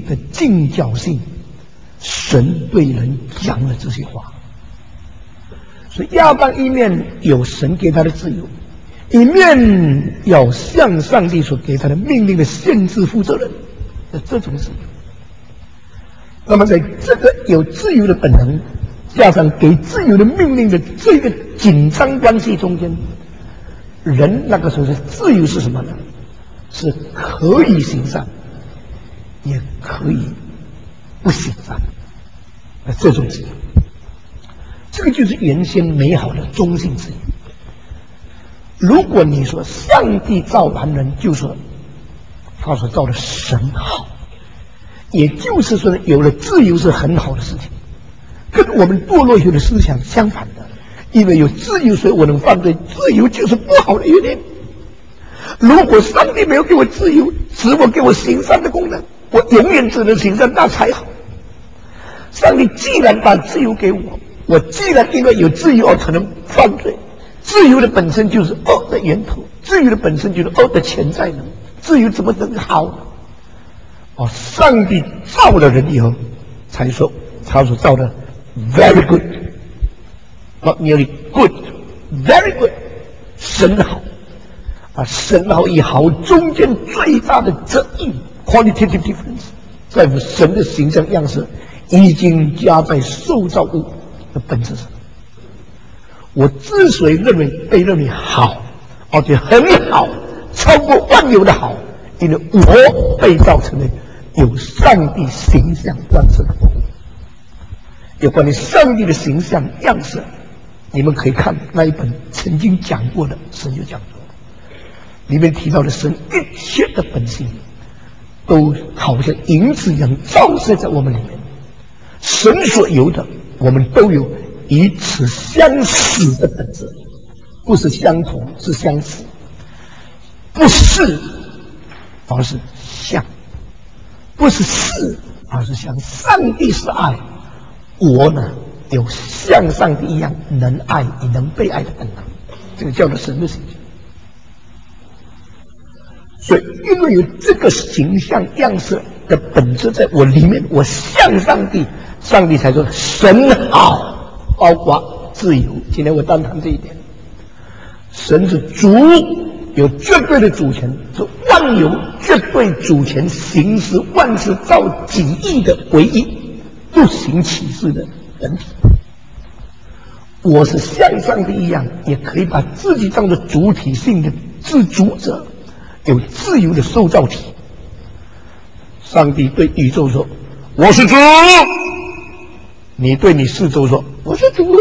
命的静角性，神对人讲了这些话。所以亚当一面有神给他的自由，一面要向上帝所给他的命令的限制负责任的这种自由。那么在这个有自由的本能加上给自由的命令的这个紧张关系中间，人那个时候的自由是什么呢？是可以行善，也可以不行善的这种自由。这个就是原先美好的中性自由。如果你说上帝造男人，就说他所造的神好，也就是说有了自由是很好的事情，跟我们堕落以后的思想相反的。因为有自由，所以我能犯罪，自由就是不好的原因。如果上帝没有给我自由，使我给我行善的功能，我永远只能行善，那才好。上帝既然把自由给我，我既然因为有自由而才能犯罪，自由的本身就是恶的源头，自由的本身就是恶的潜在能，自由怎么能好呢？上帝造了人以后，才说他所造的 very good， not merely good， very good， 神好。神好与好中间最大的争议 qualitative difference， 在乎神的形象样式已经加在受造物的本质上。我之所以被认为好，而且很好，超过万有的好，因为我被造成了有上帝形象样式的。有关于上帝的形象样式，你们可以看那一本曾经讲过的神就讲过，里面提到的神一切的本性都好像银子一样照射在我们里面，神所有的我们都有与此相似的本质，不是相同，是相似，不是而是像，不是是而是像。上帝是爱，我呢有像上帝一样能爱也能被爱的本能，这个叫做神的形象。所以因为有这个形象样式的本质在我里面，我像上帝，上帝才说神好，包括自由。今天我单谈这一点，神是主，有绝对的主权，是万有绝对主权，行使万事造己意的唯一不行其事的本体。我是像上帝一样，也可以把自己当作主体性的自主者，有自由的受造体。上帝对宇宙说我是主，你对你四周说我是主，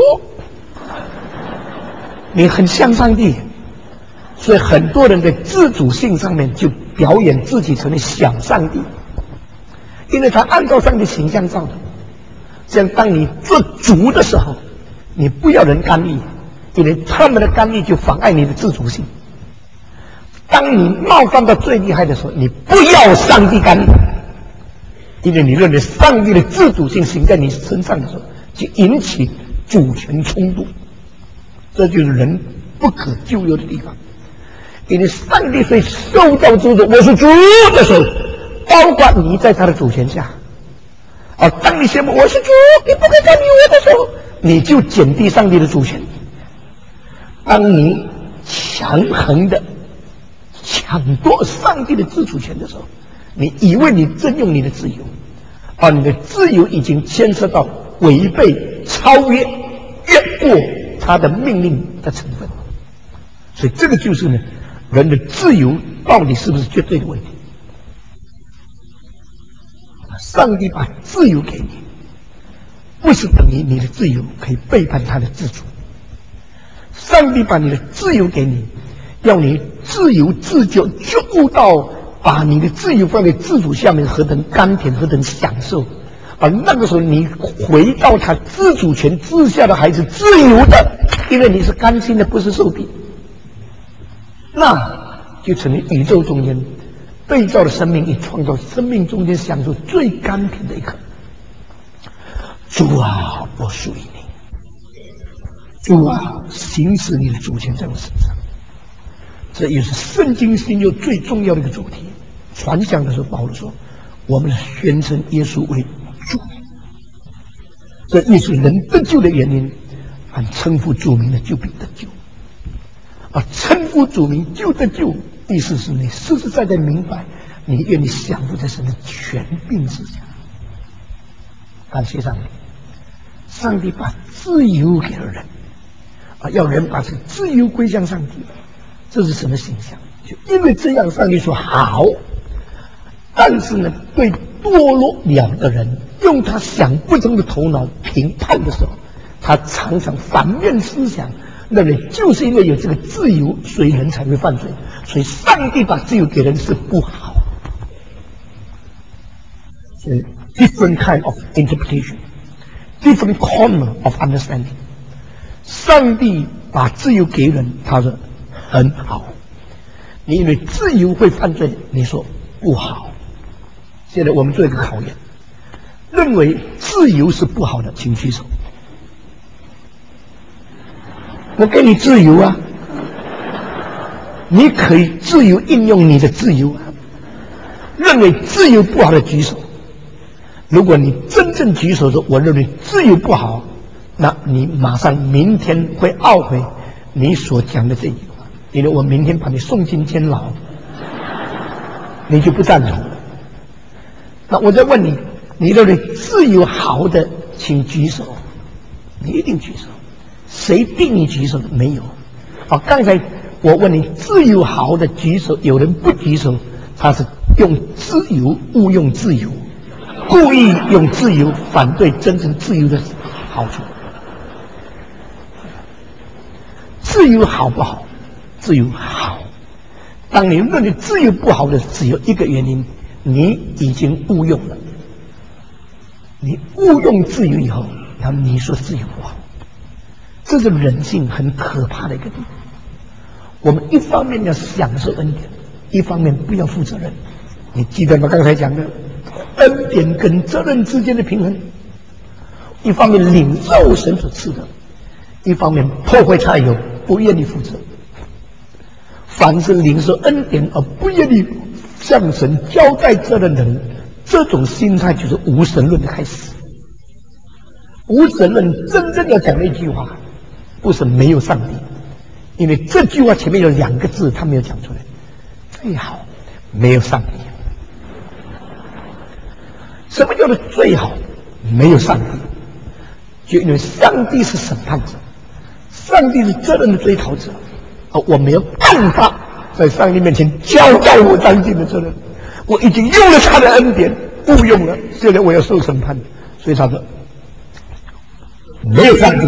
你很像上帝。所以很多人在自主性上面就表演自己成为小上帝，因为他按照上帝形象造的。这样当你做主的时候，你不要人干预，因为他们的干预就妨碍你的自主性。当你冒犯到最厉害的时候，你不要上帝干预，因为你认为上帝的自主性行在你身上的时候，就引起主权冲突。这就是人不可救药的地方。因为上帝虽受造之主，我是主的时候，包括你在他的主权下。当你宣布我是主，你不可以干预我的时候，你就减低上帝的主权。当你强横的抢夺上帝的自主权的时候，你以为你正用你的自由，而你的自由已经牵涉到违背、超越、越过他的命令的成分。所以这个就是呢，人的自由到底是不是绝对的问题？上帝把自由给你，不是等于你的自由可以背叛他的自主。上帝把你的自由给你，要你自由自觉，觉悟到把你的自由放在自主下面，何等甘甜，何等享受。而那个时候你回到他自主权之下的孩子，自由的，因为你是甘心的，不是受逼，那就成为宇宙中间被造的生命与创造生命中间享受最甘甜的一刻。主啊，我属于你，主啊，行使你的主权在我身上。这也是圣经新约最重要的一个主题。传讲的时候，保罗说我们宣称耶稣为主，这耶稣能得救的原因，按称呼主名的就必得救。而称呼主名就得救，意思是你实实在在明白，你愿意降服在神的权柄之下。感谢上帝，上帝把自由给了人，要人把这个自由归向上帝，这是什么形象？就因为这样，上帝说好。但是呢，对堕落了的人，用他想不通的头脑评判的时候，他常常反面思想，认为就是因为有这个自由，所以人才会犯罪，所以上帝把自由给人是不好。所以 different kind of interpretation, different corner of understanding。上帝把自由给人，他说很好。你以为自由会犯罪，你说不好。现在我们做一个考验，认为自由是不好的，请举手。我给你自由啊，你可以自由应用你的自由啊。认为自由不好的举手。如果你真正举手说我认为自由不好，那你马上明天会懊悔你所讲的这句话，因为我明天把你送进监牢，你就不赞同。那我再问你，你认为自由好的，请举手。你一定举手。谁逼你举手的？没有。好，刚才我问你自由好的举手，有人不举手，他是用自由误用自由，故意用自由反对真正自由的好处。自由好不好？自由好。当你认为自由不好的，只有一个原因，你已经误用了。你误用自由以后，然后你说自由不好，这是人性很可怕的一个地方。我们一方面要享受恩典，一方面不要负责任。你记得吗？刚才讲的恩典跟责任之间的平衡，一方面领受神所赐的，一方面破坏他有不愿意负责。凡是领受恩典而不愿意向神交代责任的人，这种心态就是无神论的开始。无神论真正要讲的一句话，不是没有上帝，因为这句话前面有两个字他没有讲出来，最好没有上帝。什么叫做最好没有上帝？就因为上帝是审判者，上帝是责任的追讨者，我没有办法在上帝面前交代我当尽的责任，我已经用了他的恩典，误用了，现在我要受审判，所以他说没有上帝。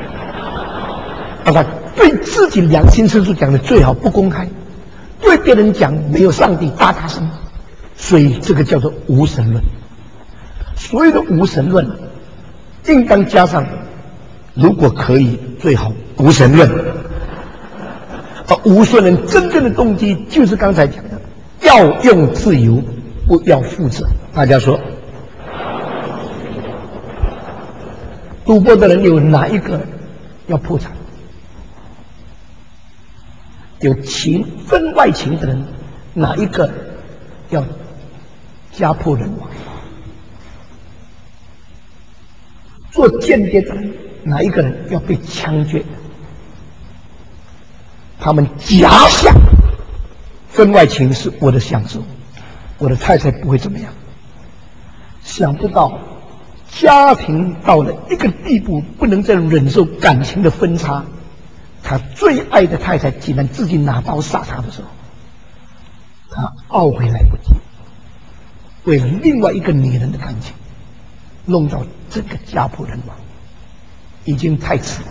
他对自己良心深处讲的最好不公开，对别人讲没有上帝大大声，所以这个叫做无神论。所有的无神论应当加上，如果可以最好无神论。无神论真正的动机就是刚才讲的，要用自由，不要负责。大家说赌博的人有哪一个要破产？有情分外情的人，哪一个要家破人亡？做间谍的人，哪一个人要被枪决？他们假想分外情是我的享受，我的太太不会怎么样。想不到家庭到了一个地步，不能再忍受感情的分差，他最爱的太太竟然自己拿刀杀他的时候，他懊悔来不及，为了另外一个女人的感情，弄到整个家破人亡，已经太迟了。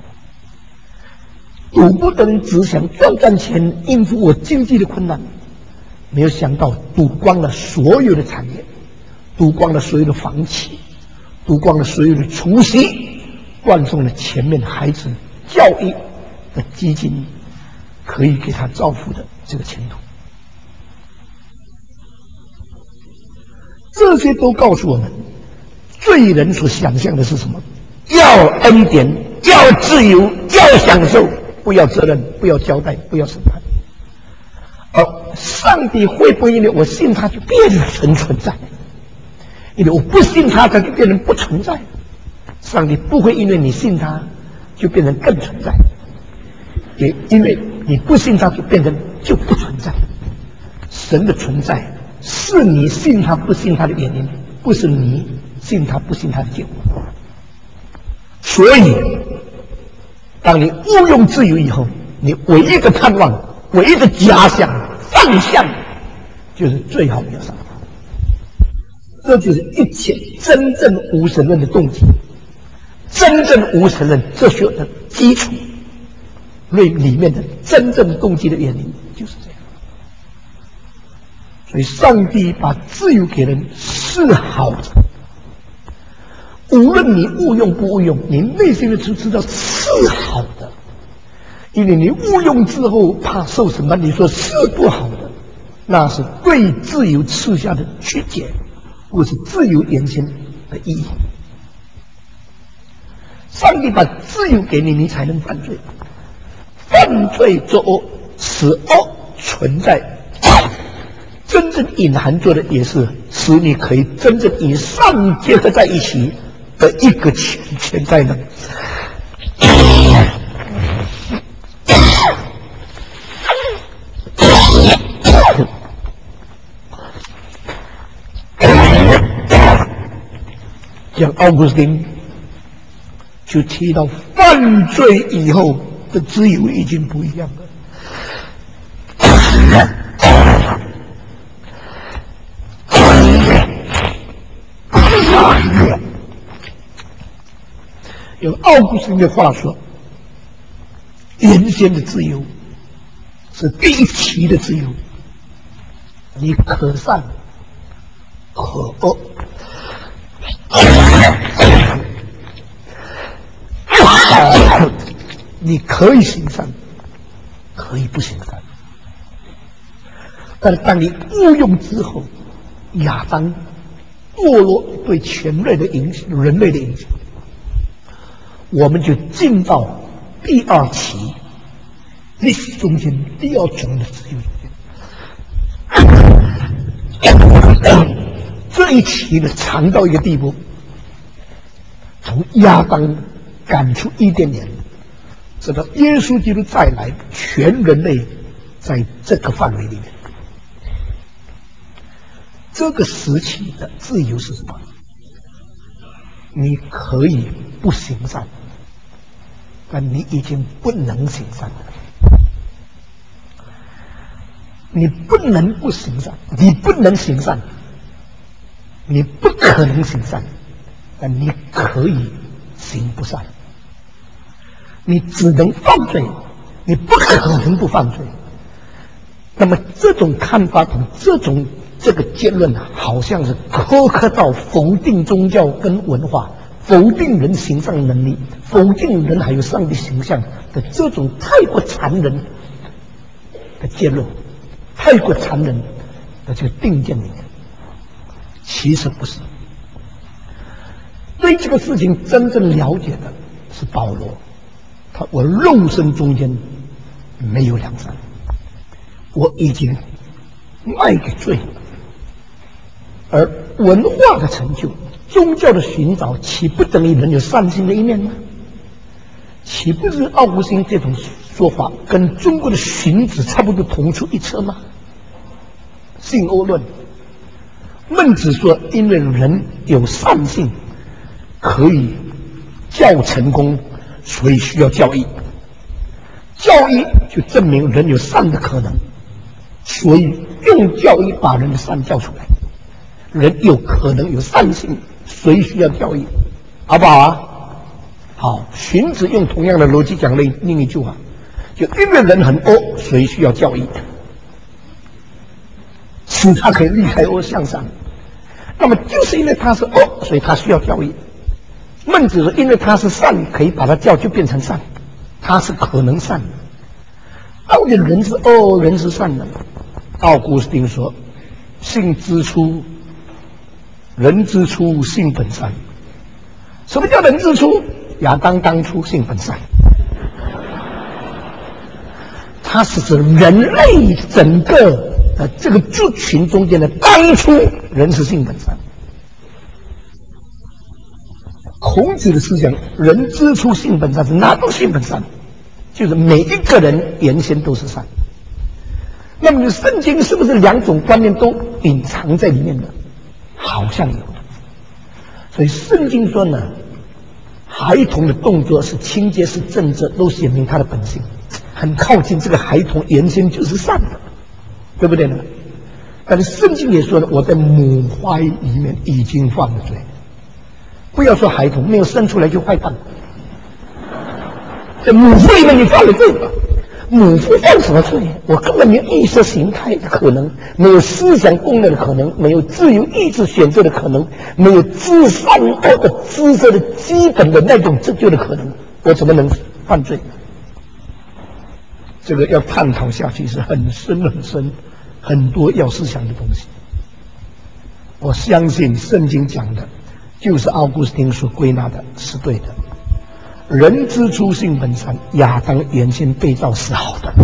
赌博的人只想赚钱应付我经济的困难，没有想到赌光了所有的产业，赌光了所有的房企，赌光了所有的储蓄，断送了前面孩子教育的基金可以给他造福的这个前途。这些都告诉我们，罪人所想象的是什么？要恩典，要自由，要享受，不要责任，不要交代，不要审判。而上帝会不会因为我信他就变成存在？ 因为我不信他，他就变成不存在。上帝不会因为你信他，就变成更存在，也因为你不信他，就变成就不存在。神的存在是你信他不信他的原因，不是你信他不信他的结果。所以，当你误用自由以后，你唯一的盼望、唯一的假想、方向，就是最好的上帝。这就是一切真正无神论的动机，真正无神论哲学的基础，里面的真正动机的原因就是这样。所以，上帝把自由给人是好的，无论你误用不误用，你内心的知道是好的。因为你误用之后怕受审判，你说是不好的，那是对自由赐下的曲解，不是自由原先的意义。上帝把自由给你，你才能犯罪。犯罪作恶，使恶存在，真正隐含着的也是使你可以真正与善结合在一起的一个潜在能。像奥古斯丁就提到，犯罪以后的自由已经不一样了。用奥古斯丁的话说，原先的自由是第一期的自由，你可善可恶，你可以行善，可以不行善。但是当你误用之后，亚当堕落对全类的影响，人类的影响，我们就进到第二期历史中间第二种的自由中间。这一期呢，长到一个地步，从亚当赶出伊甸园，直到耶稣基督再来，全人类在这个范围里面。这个时期的自由是什么？你可以不行善，但你已经不能行善了。你不能不行善，你不能行善，你不可能行善，但你可以行不善。你只能犯罪，你不可能不犯罪。那么这种看法同这个结论好像是苛刻到否定宗教跟文化，否定人行善能力，否定人还有上帝形象的这种太过残忍的结论，太过残忍的这个定见里面。其实不是，对这个事情真正了解的是保罗，我肉身中间没有良善，我已经卖给罪了。而文化的成就、宗教的寻找，岂不等于人有善心的一面吗？岂不是奥古斯丁这种说法跟中国的荀子差不多同出一辙吗？性恶论，孟子说，因为人有善性，可以教成功，所以需要教义。教义就证明人有善的可能，所以用教义把人的善教出来。人有可能有善性，所以需要教义，好不好啊？好，荀子用同样的逻辑讲另一句话，就因为人很恶，所以需要教义，使他可以离开恶向善。那么就是因为他是恶，所以他需要教义。孟子说，因为他是善，可以把他教就变成善，他是可能善的。到底人是恶，人是善的？奥古斯丁说，性之初，人之初性本善。什么叫人之初？亚当当初性本善，它是指人类整个这个族群中间的当初人是性本善。 孔子的思想，人之初性本善，是哪种性本善？就是每一个人原先都是善。那么圣经是不是两种观念都隐藏在里面的？好像有的。所以圣经说呢，孩童的动作是清洁是正直，都显明他的本性，很靠近这个孩童原先就是善的，对不对呢？但是圣经也说了，我在母怀里面已经犯了罪。不要说孩童，没有生出来就坏蛋。在母腹里面你犯了罪吧？母腹犯什么罪？我根本没有意识形态的可能，没有思想功能的可能，没有自由意志选择的可能，没有知善恶的知识的基本的那种自救的可能，我怎么能犯罪？这个要探讨下去是很深很深，很多要思想的东西。我相信圣经讲的就是奥古斯丁所归纳的是对的。人之初性本善，亚当原先被造是好的，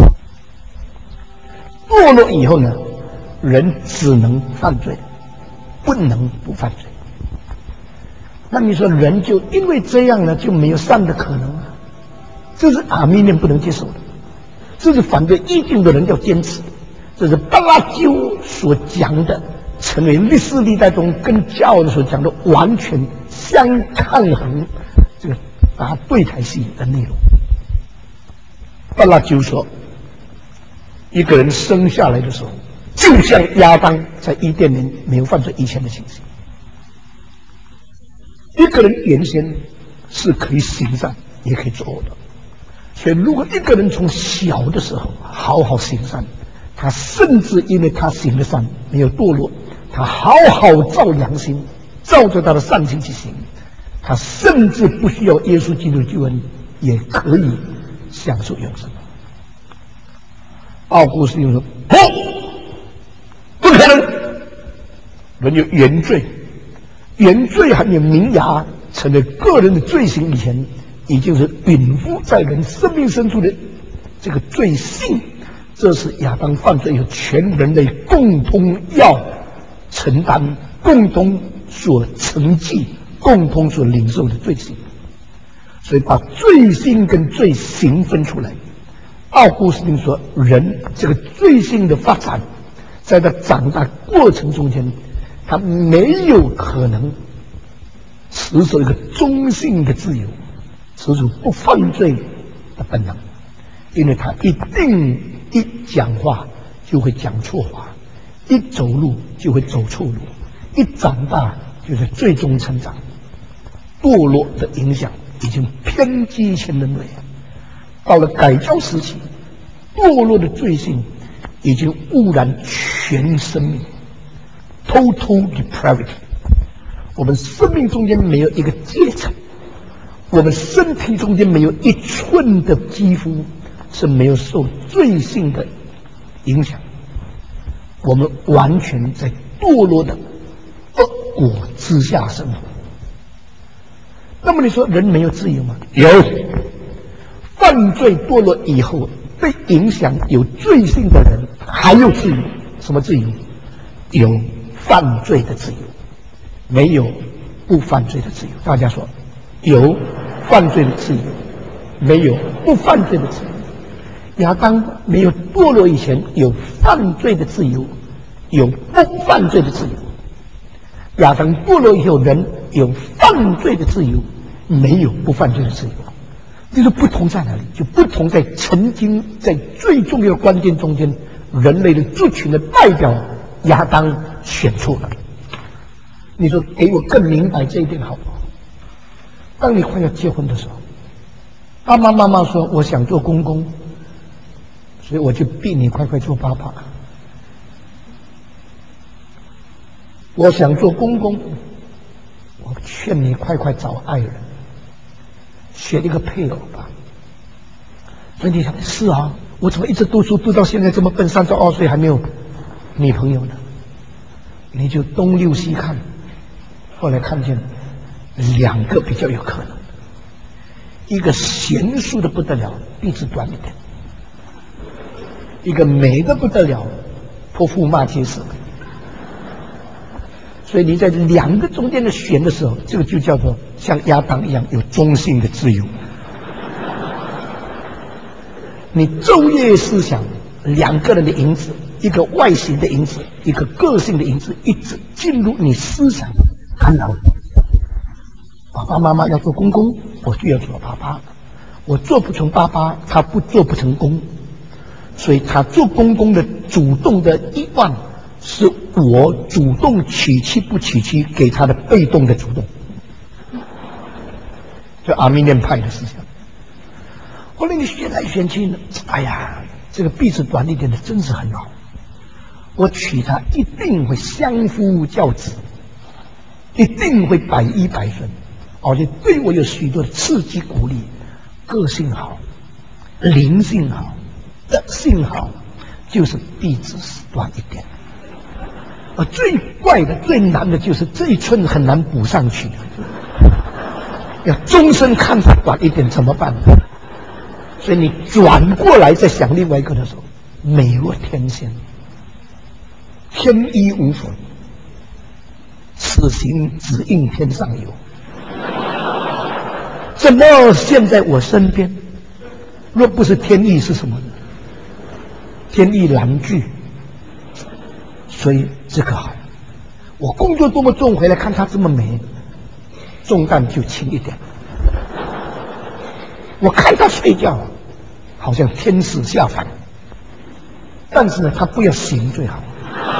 堕落以后呢，人只能犯罪，不能不犯罪。那你说人就因为这样呢，就没有善的可能啊？这是阿弥念不能接受的，这是反对异教的人要坚持的，这是巴拉鸠所讲的，成为历史历代中跟教的所讲的完全相抗衡，这个对台戏的内容。巴拉鸠说，一个人生下来的时候，就像亚当在伊甸园没有犯罪以前的情形。一个人原先是可以行善，也可以作恶的。所以，如果一个人从小的时候好好行善，他甚至因为他行的善没有堕落，他好好照良心，照着他的善行去行，他甚至不需要耶稣基督的救恩，也可以享受永生。奥古斯丁说：“不可能！人有原罪，原罪还没有萌芽，成为个人的罪行以前，已经是禀赋在人生命深处的这个罪性。这是亚当犯罪以后，全人类共同要承担、共同所承继、共同所领受的罪行。所以，把罪性跟罪行分出来。”奥古斯丁说，人这个罪性的发展，在他长大过程中间，他没有可能持守一个中性的自由，持守不犯罪的本能，因为他一定一讲话就会讲错话，一走路就会走错路，一长大就是最终成长。堕落的影响已经偏激全人类。到了改教时期，堕落的罪性已经污染全生命 ，total depravity。我们生命中间没有一个阶层，我们身体中间没有一寸的肌肤是没有受罪性的影响。我们完全在堕落的恶果之下生活。那么你说人没有自由吗？有。犯罪堕落以后，被影响有罪性的人还有自由。什么自由？有犯罪的自由，没有不犯罪的自由。大家说，有犯罪的自由，没有不犯罪的自由。亚当没有堕落以前，有犯罪的自由，有不犯罪的自由。亚当堕落以后，人有犯罪的自由，没有不犯罪的自由。这个不同在哪里？就不同在曾经在最重要的关键中间，人类的族群的代表亚当选错了。你说给我更明白这一点好不好？当你快要结婚的时候，爸爸妈妈说我想做公公，所以我就逼你快快做爸爸。我想做公公，我劝你快快找爱人，选一个配偶吧。所以你想，是啊，我怎么一直读书读到现在这么笨，32岁还没有女朋友呢？你就东溜西看，后来看见两个比较有可能，一个贤淑的不得了，鼻子短一点；一个美的不得了，泼妇骂街似的。 所以你在两个中间的选的时候，这个就叫做像亚当一样有中性的自由。你昼夜思想两个人的影子，一个外形的影子，一个个性的影子，一直进入你思想干扰。爸爸妈妈要做公公，我就要做爸爸。我做不成爸爸，他做不成公，所以他做公公的主动的欲望，是我主动娶妻不娶妻给他的被动的主动。就阿弥念派的思想。后来你选来选去呢，哎呀，这个臂子短一点的真是很好，我娶她一定会相夫教子，一定会百依百顺，而且对我有许多的刺激鼓励，个性好，灵性好，德性好，就是臂子短一点。最怪的最难的就是这一寸很难补上去，要终身看它短一点怎么办？所以你转过来再想另外一个的时候，美若天仙，天衣无缝，此行只应天上有。怎么现在我身边若不是天意是什么呢？天意难聚。所以这个好，我工作多么重，回来看她这么美，重担就轻一点。我看她睡觉好像天使下凡，但是呢，她不要醒最好。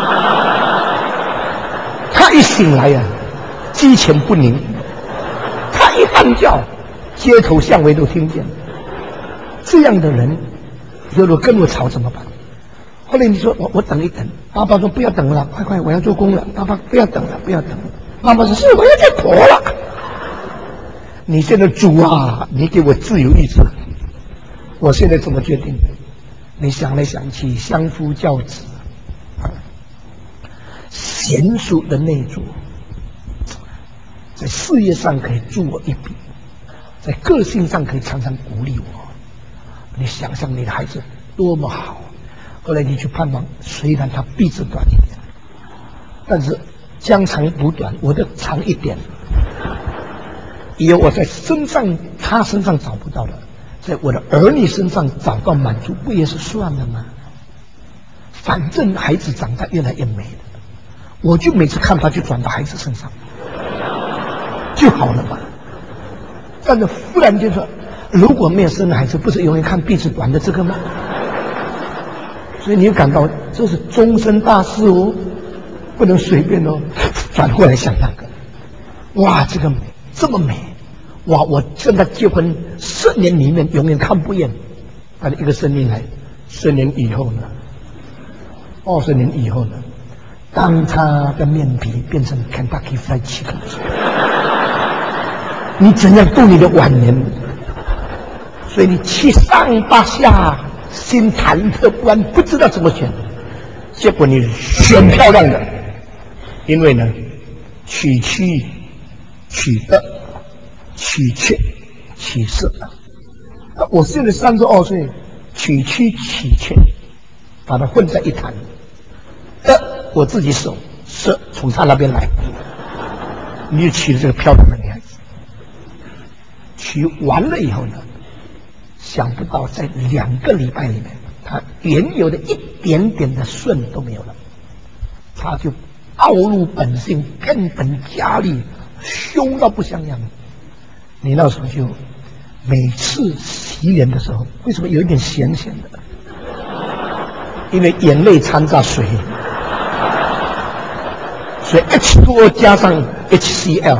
她一醒来呀，鸡犬不宁；她一喊叫，街头巷尾都听见。这样的人，如果跟我吵怎么办？后来你说我等一等，爸爸说不要等了，快快我要做工了。爸爸不要等了，不要等了。妈妈说是我要做婆了。你现在主啊，你给我自由意志。我现在怎么决定？你想来想去，相夫教子，娴熟的内助，在事业上可以助我一臂，在个性上可以常常鼓励我。你想想你的孩子多么好。后来你去盼望，虽然他臂子短一点，但是将长补短，我的长一点，以后我在他身上找不到的，在我的儿女身上找到满足，不也是算了吗？反正孩子长大越来越美了，我就每次看他就转到孩子身上就好了嘛。但是忽然就说，如果没有生孩子，不是永远看臂子短的这个吗？所以你感到这是终身大事哦，不能随便哦。转过来想那个，哇，这个美这么美，哇！我跟他结婚10年里面永远看不厌，但一个生命来，10年以后呢，20年以后呢，当他的面皮变成 Kentucky Fried Chicken， 你怎样度你的晚年？所以你七上八下，心忐忑不安，不知道怎么选，结果你选漂亮的，因为呢，娶妻、娶德、娶妾、娶色。我现在32岁，娶妻娶妾，把它混在一谈。德我自己守，色从他那边来，你就娶了这个漂亮的女孩子。娶完了以后呢？想不到在2个礼拜里面，他原有的一点点的顺都没有了，他就暴露本性，变本加厉，凶到不像样。你那时候就每次洗脸的时候，为什么有一点咸咸的？因为眼泪掺杂水，所以 H2O 加上 HCl，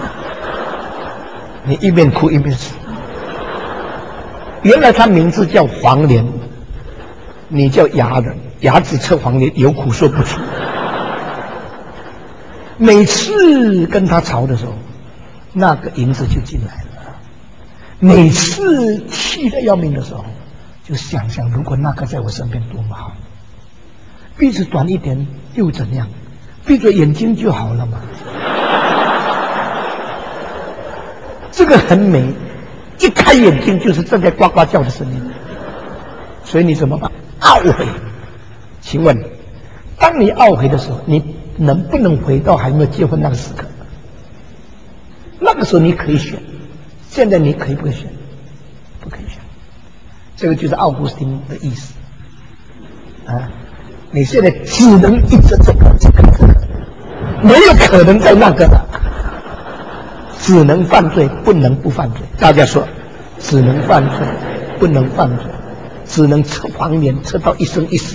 你一边哭一边洗。原来他名字叫黄连，你叫牙人，牙齿测黄连，有苦说不出。每次跟他吵的时候，那个银子就进来了。每次气得要命的时候，就想想如果那个在我身边多么好。鼻子短一点又怎样？闭着眼睛就好了嘛。这个很美。一开眼睛就是正在呱呱叫的声音，所以你怎么办？懊悔。请问，当你懊悔的时候，你能不能回到还没有结婚那个时刻？那个时候你可以选，现在你可以不可以选？不可以选。这个就是奥古斯丁的意思啊！你现在只能一直走到这个，没有可能在那个了，只能犯罪，不能不犯罪。大家说，只能犯罪，不能犯罪，只能吃黄连，吃到一生一死，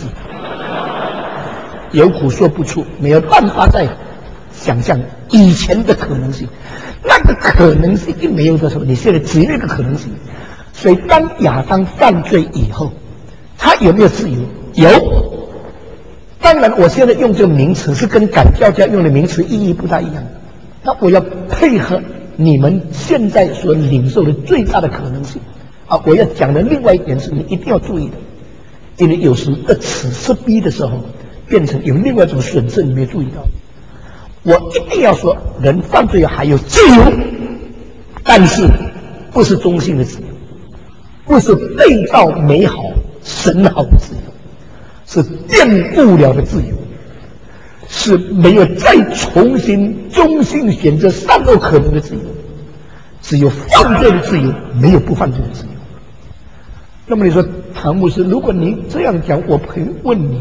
有苦说不出，没有办法再想象以前的可能性。那个可能性一没有的时候，你现在只有一个可能性。所以当亚当犯罪以后，他有没有自由？有。当然我现在用这个名词是跟改教家用的名词意义不大一样，那我要配合你们现在所领受的最大的可能性啊！我要讲的另外一点是你一定要注意的，因为有时的此是逼的时候变成有另外一种损失，你没有注意到。我一定要说，人犯罪还有自由，但是不是中性的自由，不是被造美好神好的自由，是玷污了的自由，是没有再重新中性选择善恶可能的自由。只有犯罪的自由，没有不犯罪的自由。那么你说，唐牧师，如果你这样讲，我可以问你，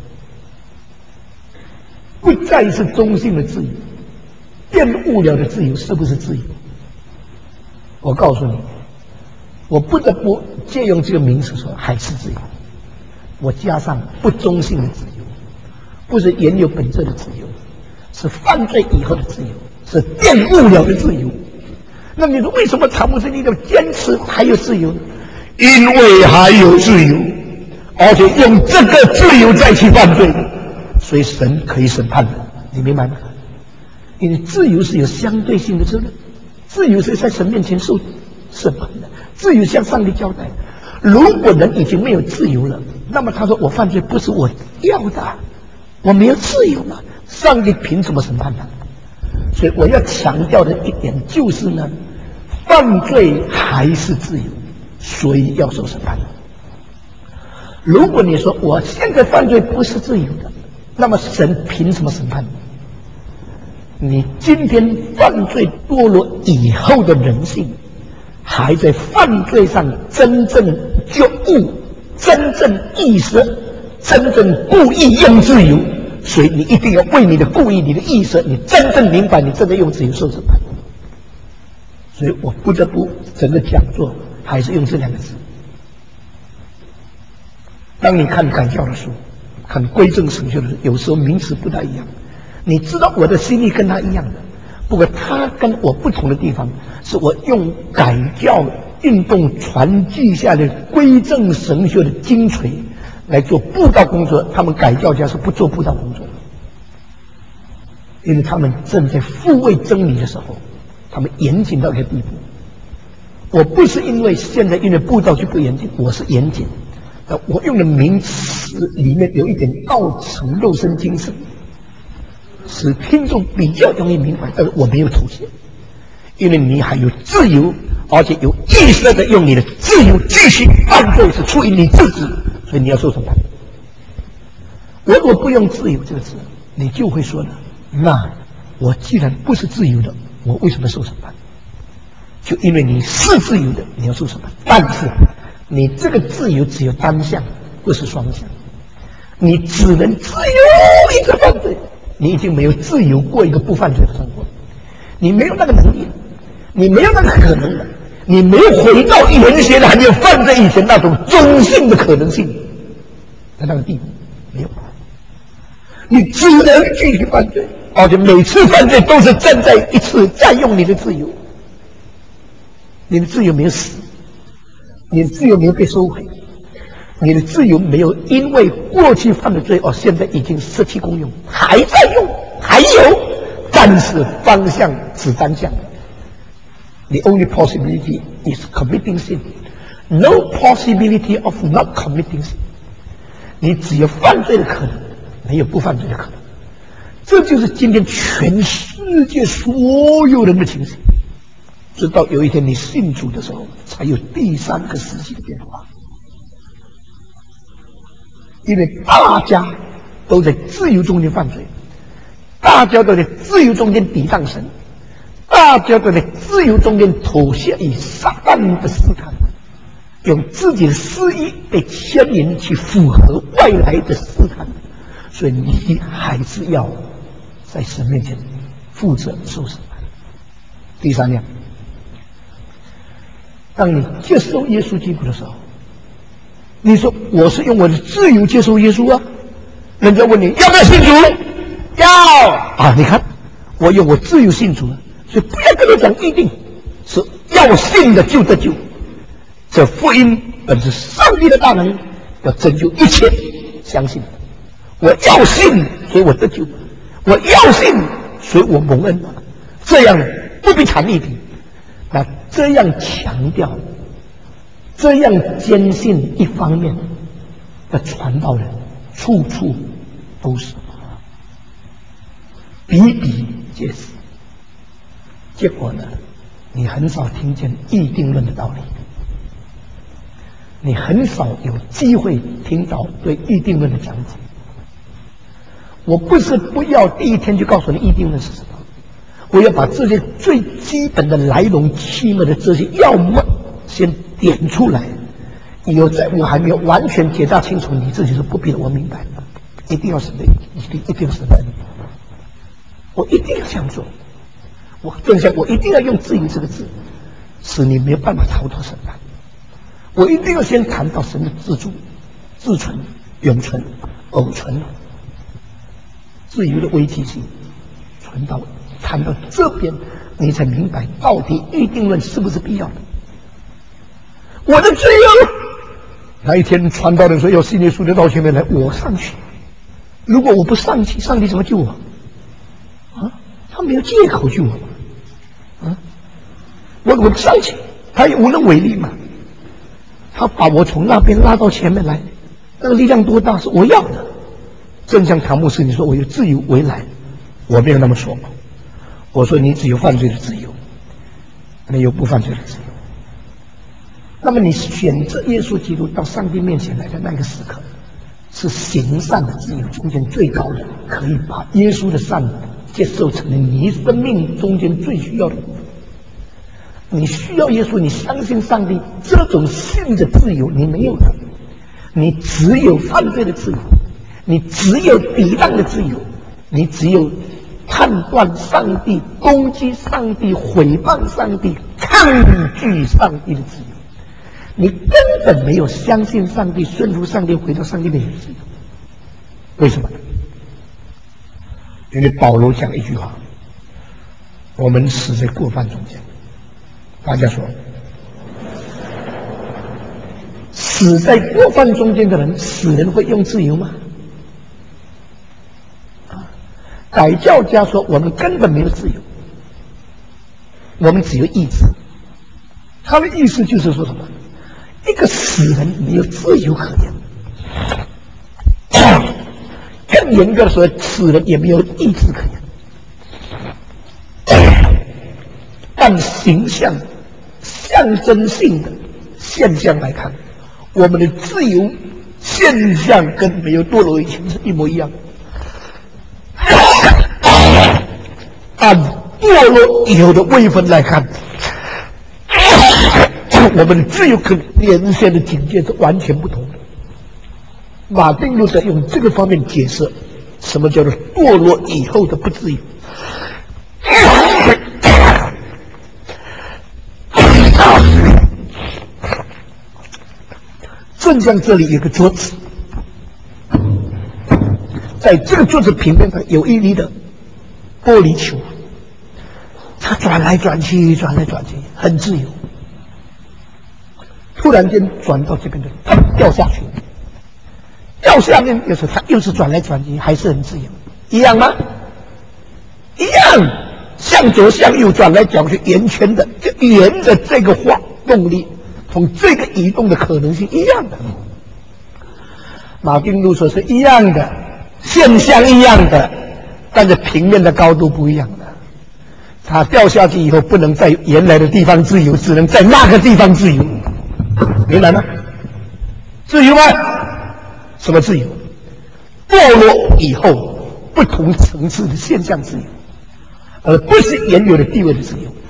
不再是中性的自由，玷污了的自由是不是自由？我告诉你，我不得不借用这个名词说，还是自由。我加上不中性的自由，不是原有本质的自由，是犯罪以后的自由，是玷污了的自由。那你说为什么唐牧师你要坚持还有自由呢？因为还有自由，而且用这个自由再去犯罪，所以神可以审判人，你明白吗？因为自由是有相对性的责任，自由是在神面前受审判的，自由向上帝交代。如果人已经没有自由了，那么他说我犯罪不是我要的，我没有自由了，上帝凭什么审判他？所以我要强调的一点就是呢，犯罪还是自由，所以要受审判。如果你说我现在犯罪不是自由的，那么神凭什么审判你？你今天犯罪堕落以后的人性，还在犯罪上真正觉悟、真正意识、真正故意用自由，所以你一定要为你的故意、你的意识，你真正明白，你真的用自由受审判。所以我不得不整个讲座还是用这两个字。当你看改教的书，看归正神学的书，有时候名词不大一样。你知道我的心意跟他一样的，不过他跟我不同的地方，是我用改教运动传记下的归正神学的精髓来做布道工作。他们改教家是不做布道工作的，因为他们正在复位真理的时候，他们严谨到一个地步。我不是因为现在因为布道就不严谨，我是严谨。我用的名词里面有一点道成肉身精神，使听众比较容易明白，但是我没有妥协，因为你还有自由，而且有意识的用你的自由继续犯罪，是出于你自己，所以你要受审判。我如果不用自由这个词，你就会说呢，那我既然不是自由的，我为什么受审判？就因为你是自由的，你要受审判，但是你这个自由只有单向，不是双向。你只能自由一直犯罪，你已经没有自由过一个不犯罪的生活，你没有那个能力，你没有那个可能的，你没有回到原先的还没有犯罪以前那种中性的可能性在那个地步，没有，你只能继续犯罪，而且每次犯罪都是站在一次占用你的自由，你的自由没有死，你的自由没有被收回，你的自由没有因为过去犯的罪现在已经失去功用，还在用，还有，但是方向只单向。The only possibility is committing sin. No possibility of not committing sin. 你只有犯罪的可能，没有不犯罪的可能。这就是今天全世界所有人的情形。直到有一天你信主的时候，才有第三个世纪的变化。因为大家都在自由中间犯罪， 大家都在自由中间抵挡神，大家都在自由中间妥协于撒旦的试探，用自己的私意被牵引去符合外来的试探，所以你还是要在神面前负责受审判。第三样，当你接受耶稣基督的时候，你说我是用我的自由接受耶稣啊，人家问你要不要信主，要啊，你看我用我自由信主了，所以不要跟我讲一定是要信的就得救。这福音本是上帝的大能，要拯救一切相信。我要信，所以我得救；我要信，所以我蒙恩。这样不必谈一体，那这样强调，这样坚信一方面的传道人，处处都是，比比皆是。结果呢，你很少听见议定论的道理，你很少有机会听到对议定论的讲解。我不是不要第一天就告诉你议定论是什么，我要把这些最基本的来龙去脉的这些要么先点出来，以后在我还没有完全解答清楚，你自己是不必的。我明白，一定要审判，一定要审判，我一定要这样做。我更想，我一定要用自由这个字，使你没有办法逃脱审判。我一定要先谈到神的自主、自存、永存、偶存，自由的危机性，谈到这边，你才明白到底议定论是不是必要的。我的自由，那一天传道人说要信耶稣的到前面来，我上去。如果我不上去，上帝怎么救我？啊，他没有借口救我。啊，我不上去，他也无能为力嘛。他把我从那边拉到前面来，那个力量多大是我要的。正像唐牧师你说我有自由为来，我没有那么说，我说你只有犯罪的自由，没有不犯罪的自由。那么你选择耶稣基督到上帝面前来的那个时刻，是行善的自由中间最高的，可以把耶稣的善接受成了你生命中间最需要的部分。你需要耶稣，你相信上帝，这种信的自由你没有的，你只有犯罪的自由，你只有抵挡的自由，你只有判断上帝、攻击上帝、毁谤上帝、抗拒上帝的自由。你根本没有相信上帝、顺服上帝、回到上帝面前的自由。为什么？因为保罗讲一句话：我们死在过犯中间。大家说，死在过犯中间的人，死人会用自由吗？改教家说我们根本没有自由，我们只有意志。他的意思就是说什么？一个死人没有自由可言，更严格的说，死人也没有意志可言。按形象、象征性的现象来看，我们的自由现象跟没有堕落以前是一模一样的。按堕落以后的位分来看，我们的自由跟原先的境界是完全不同的。马丁路德用这个方面解释什么叫做堕落以后的不自由。正像这里有个桌子，在这个桌子平面上有一粒的玻璃球，它转来转去，转来转去，很自由。突然间转到这边就掉下去，掉下面又是它又是转来转去，还是很自由，一样吗？一样，向左向右转来转去，圆圈的，就沿着这个动力，从这个移动的可能性一样的。马丁路德是一样的，现象一样的，但是平面的高度不一样的。它掉下去以后，不能在原来的地方自由，只能在那个地方自由。明白吗？自由吗？什么自由？堕落以后不同层次的现象自由，而不是原有的地位的自由。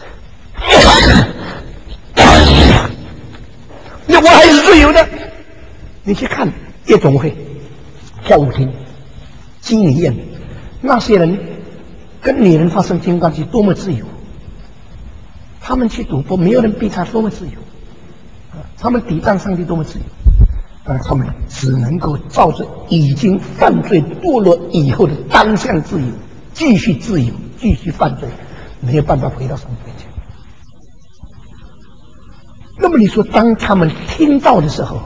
那我还是自由的。你去看夜总会、跳舞厅、妓女院，那些人跟女人发生性关系多么自由，他们去赌博没有人逼他，多么自由，他们抵挡上帝多么自由，但他们只能够照着已经犯罪堕落以后的当下自由继续自由，继续犯罪，没有办法回到上帝面前。那么你说当他们听到的时候，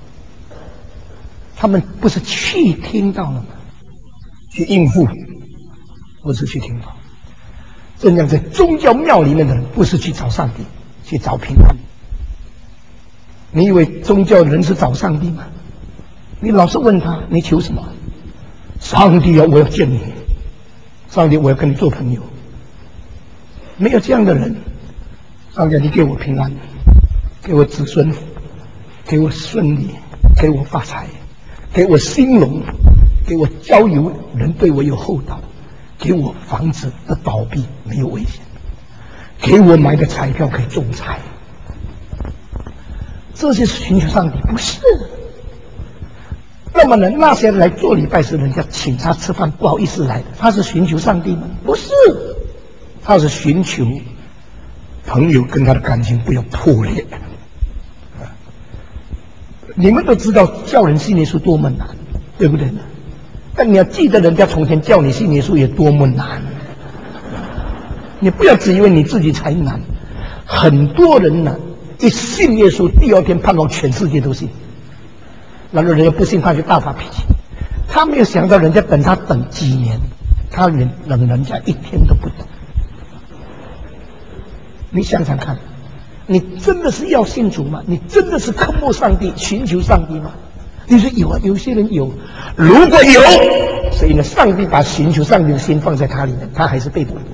他们不是去听到了吗？去应付，不是去听到。这样在宗教庙里面的人不是去找上帝，去找平安。你以为宗教人是找上帝吗？你老是问他你求什么？上帝啊，我要见你，上帝我要跟你做朋友。没有这样的人。上帝你给我平安，给我子孙，给我顺利，给我发财，给我兴隆，给我交友人对我有厚道，给我房子不倒闭没有危险，给我买个彩票可以中彩。这些是寻求上帝，不是。那么呢，那些人来做礼拜是人家请他吃饭不好意思来的，他是寻求上帝吗？不是，他是寻求朋友跟他的感情不要破裂。你们都知道叫人信耶稣多么难，对不对呢？但你要记得人家从前叫你信耶稣也多么难。你不要只以为你自己才难，很多人呢一信耶稣第二天盼望全世界都信，然后人家不信他就大发脾气。他没有想到人家等他等几年，他连等人家一天都不等。你想想看，你真的是要信主吗？你真的是渴慕上帝寻求上帝吗？你说有啊，有些人有，如果有，所以呢上帝把寻求上帝的心放在他里面，他还是被捕。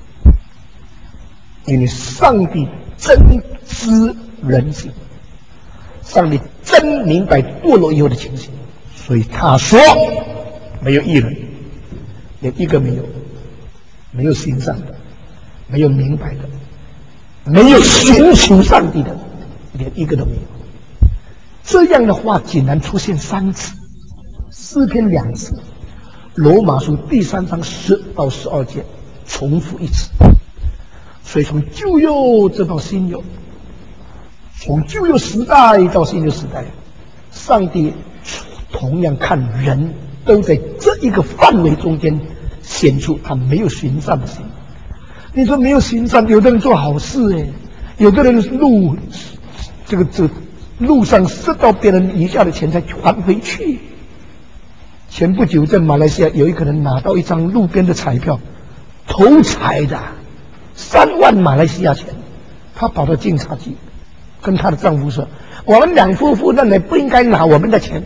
因为上帝真知人心，上帝真明白堕落以后的情形，所以他说没有义人，连一个没有，没有行善的，没有明白的，没有寻求上帝的，连一个都没有。这样的话竟然出现3次，诗篇2次，罗马书第3章10到12节重复1次。所以从旧约直到新约，从旧约时代到新约时代，上帝同样看人都在这一个范围中间显出他没有行善的心。你说没有行善，有的人做好事有的人路上拾到别人遗下的钱才还回去。前不久在马来西亚有一个人拿到一张路边的彩票，头彩的3万马来西亚钱，他跑到警察局跟他的丈夫说，我们2夫妇认为不应该拿我们的钱，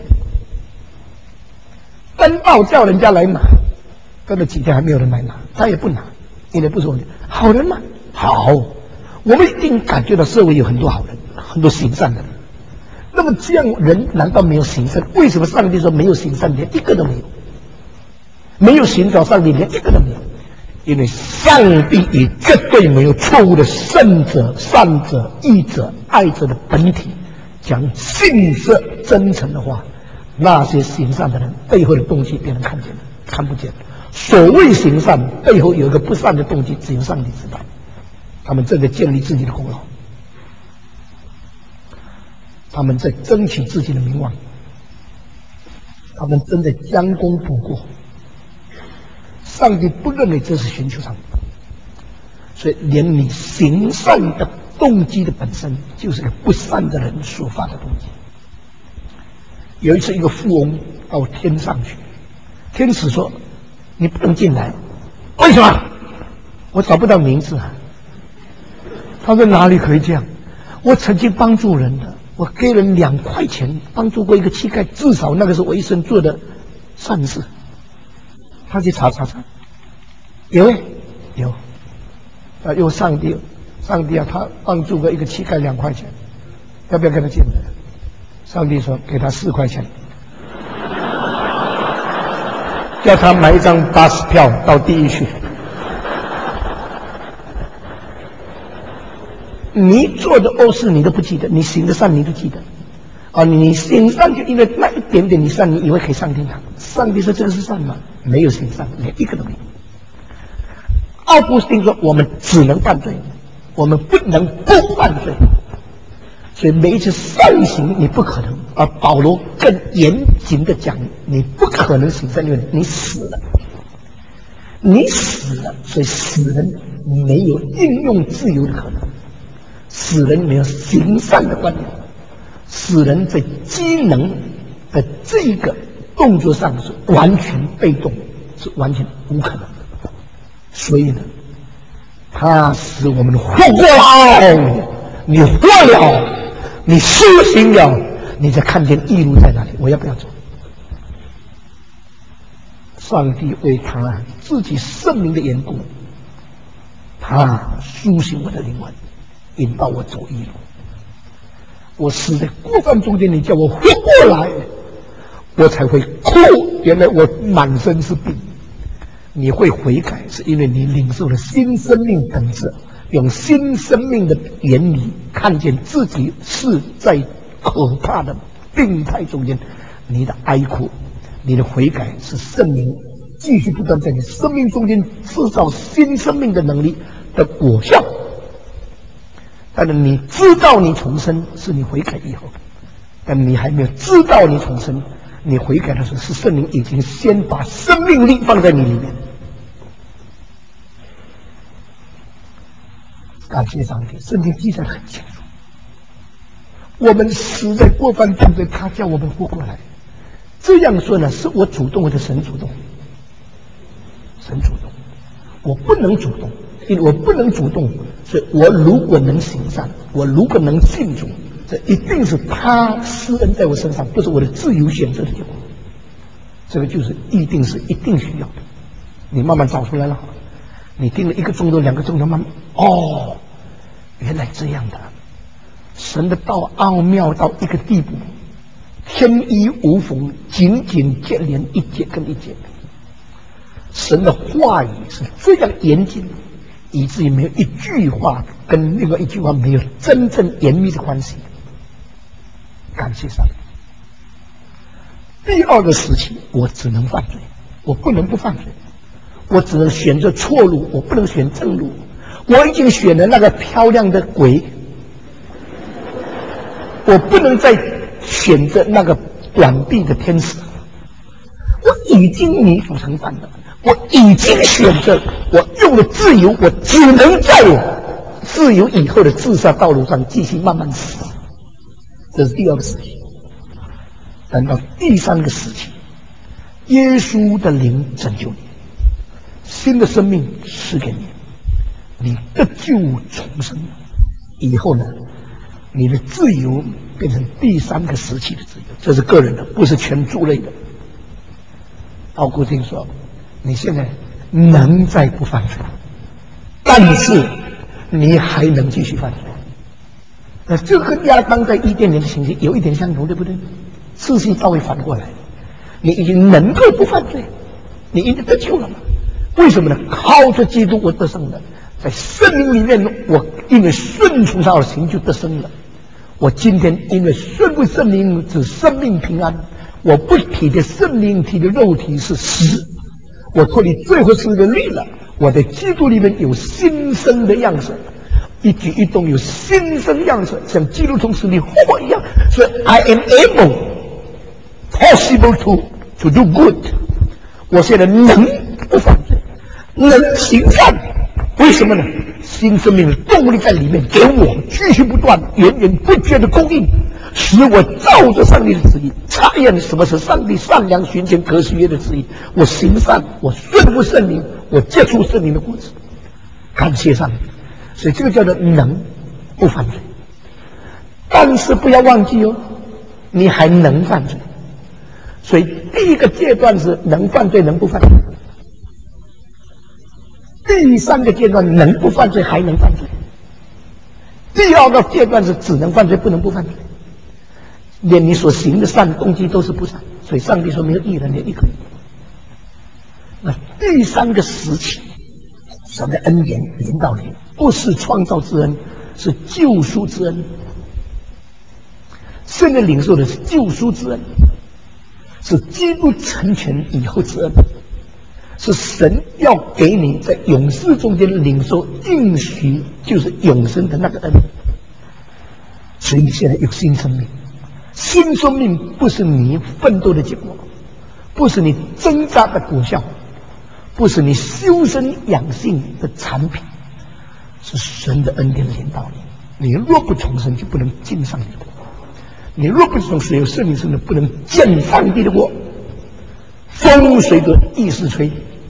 登报叫人家来拿，跟了几天还没有人来拿，他也不拿，因为不是我的好人嘛。好，我们一定感觉到社会有很多好人，很多行善的人。那么这样人难道没有行善？为什么上帝说没有行善，连一个都没有？没有寻找上帝，连一个都没有。因为上帝以绝对没有错误的圣者、善者、义者、爱者的本体，讲信实真诚的话，那些行善的人背后的动机别人看见了，看不见。所谓行善背后有一个不善的动机，只有上帝知道。他们正在建立自己的功劳，他们在争取自己的名望，他们正在将功补过。上帝不认为这是寻求上帝，所以连你行善的动机的本身就是个不善的人所发的动机。有一次一个富翁到天上去，天使说你不能进来，为什么？我找不到名字啊。他说哪里可以这样，我曾经帮助人的，我给人2块钱帮助过一个乞丐，至少那个是我一生做的善事。他去查，有有上帝啊，他帮助过一个乞丐2块钱，要不要跟他进来？上帝说给他4块钱。 叫他买一张巴士票到地狱去。你做的恶事你都不记得，你行的善你都记得。你行善就因为那一点点你善，你以为可以上天堂？上帝说这个是善吗？没有行善，连一个都没有。奥古斯丁说我们只能犯罪，我们不能不犯罪。所以每一次善行你不可能，而保罗更严谨的讲，你不可能行善，因为你死了。你死了，所以死人没有应用自由的可能，死人没有行善的观念，死人在机能的这个动作上是完全被动，是完全无可能的。所以呢，他使我们活过来，你活了，你施行了，你才看见义路在哪里。我要不要走？上帝为他自己圣名的缘故，他苏醒我的灵魂，引导我走义路。我死在过犯中间，你叫我活过来，我才会哭。原来我满身是病。你会悔改，是因为你领受了新生命本质，用新生命的原理看见自己是在可怕的病态中间，你的哀哭，你的悔改是圣灵继续不断在你生命中间制造新生命的能力的果效。但是你知道你重生是你悔改以后，但你还没有知道你重生，你悔改的时候是圣灵已经先把生命力放在你里面。感谢上帝，圣经记载得很清楚，我们死在过犯中间，他叫我们活过来。这样说呢，是我主动，或者神主动？神主动，我不能主动，因为我不能主动，所以我如果能行善，我如果能信主，这一定是他施恩在我身上，不是我的自由选择的结果。这个就是一定需要的。你慢慢找出来了，你听了1个钟头、2个钟头，慢慢原来这样的。神的道奥妙到一个地步，天衣无缝，紧紧接连，一节跟一节。神的话语是这样严谨，以至于没有一句话跟另外一句话没有真正严密的关系。感谢上帝。第二个时期，我只能犯罪，我不能不犯罪，我只能选择错路，我不能选正路。我已经选了那个漂亮的鬼，我不能再选择那个短臂的天使。我已经迷途成犯了，我已经选择，我用了自由，我只能在自由以后的自杀道路上继续慢慢死。这是第二个时期。等到第三个时期，耶稣的灵拯救你，新的生命赐给你，你得救重生以后呢，你的自由变成第三个时期的自由，这是个人的，不是全族类的。奥古斯丁说，你现在能再不犯罪，但是你还能继续犯罪。那这跟亚当在伊甸园的情形有一点相同，对不对？次序稍微反过来，你已经能够不犯罪，你已经得救了嘛？为什么呢？靠着基督我得胜了，在圣灵里面，我因为顺从他而行就得胜了。我今天因为顺服圣灵指生命平安，我不体的圣灵体的肉体是死，我脱离罪和死的力了。我在基督里面有新生的样式，一举一动有新生样式，像基督从死里复活一样。所以 I am able possible to do good。 我现在能不犯罪，能行善。为什么呢？新生命的动力在里面，给我继续不断源源不绝的供应，使我照着上帝的旨意，查验什么是上帝善良寻求可喜悦的旨意。我行善，我顺服圣灵，我结出圣灵的果子。感谢上帝。所以这个叫做能不犯罪。但是不要忘记哦，你还能犯罪。所以第一个阶段是能犯罪能不犯罪，第三个阶段能不犯罪还能犯罪，第二个阶段是只能犯罪不能不犯罪，连你所行的善动机都是不善。所以上帝说没有义人，连一个人。 那第三个时期，神的恩典临到你，不是创造之恩，是救赎之恩。现在领受的是救赎之恩，是基督成全以后之恩，是神要给你在永世中间领受应许，就是永生的那个恩。所以你现在有新生命，新生命不是你奋斗的结果，不是你挣扎的果效，不是你修身养性的产品，是神的恩典临到你。你若不重生，就不能进上帝的国；你若不从水有圣灵生的，不能见上帝的国。风随着意思吹，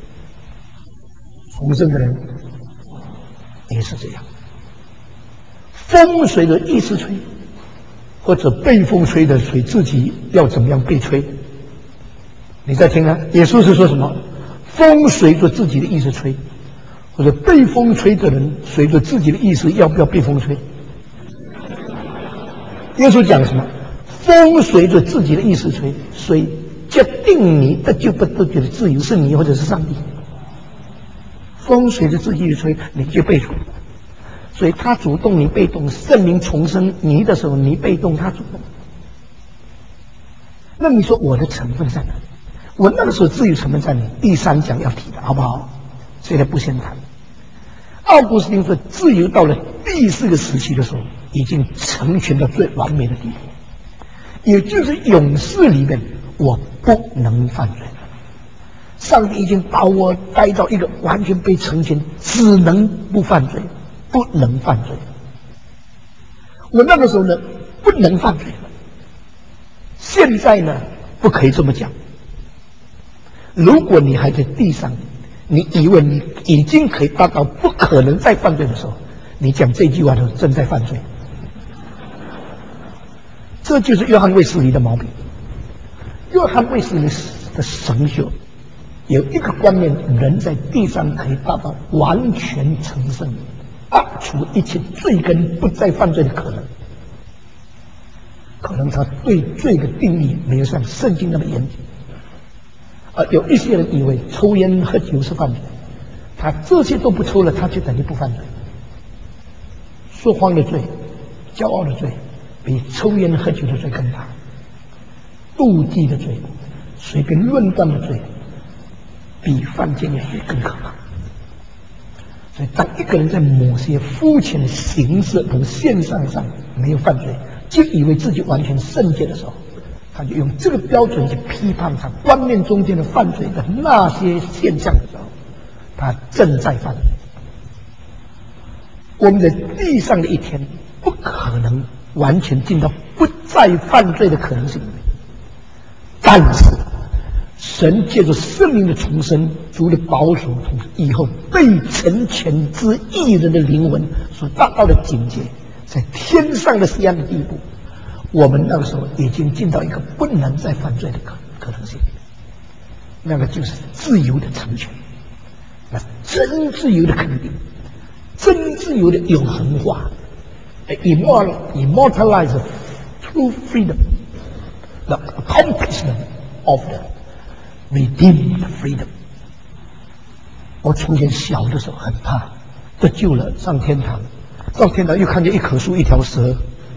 重生的人也是这样。风随着意思吹，或者被风吹的水自己要怎么样被吹？你再听啊，耶稣是说什么？风随着自己的意思吹，或者被风吹的人随着自己的意思要不要被风吹？耶稣讲什么？风随着自己的意思吹，谁决定你得救不得救的自由是你或者是上帝？风随着自己的吹，你就被主。所以他主动，你被动。圣灵重生你的时候，你被动，他主动。那你说我的成分在哪里？我那个时候自由成分在哪里？第三讲要提的好不好？现在不先谈。奥古斯丁说，自由到了第四个时期的时候，已经成全到最完美的地步，也就是永世里面，我不能犯罪了。上帝已经把我带到一个完全被成全，只能不犯罪，不能犯罪。我那个时候呢，不能犯罪了。现在呢，不可以这么讲。如果你还在地上，你以为你已经可以达到不可能再犯罪的时候，你讲这句话的时候正在犯罪。这就是约翰卫斯理的毛病。约翰卫斯理的神学有一个观念，人在地上可以达到完全成圣，拔除一切罪根，不再犯罪的可能。可能他对罪的定义没有像圣经那么严谨。有一些人以为抽烟喝酒是犯罪，他这些都不抽了，他就等于不犯罪。说谎的罪、骄傲的罪，比抽烟喝酒的罪更大；妒忌的罪、随便论断的罪，比犯奸的罪更可怕。所以，当一个人在某些肤浅的形式和现象上没有犯罪，就以为自己完全圣洁的时候，他就用这个标准去批判他观念中间的犯罪的那些现象的时候，他正在犯罪。我们在地上的一天不可能完全进到不再犯罪的可能性里面，但是神借着圣灵的重生，主的保守以后被成全之义人的灵魂所达到的境界，在天上的这样的地步，我们那个时候已经进到一个不能再犯罪的可能性里面，那个就是自由的成全，那真自由的肯定，真自由的永恒化 ，immortalize true freedom, the accomplishment of the redeemed freedom。我从前小的时候很怕得救了上天堂，到天堂又看见一棵树一条蛇，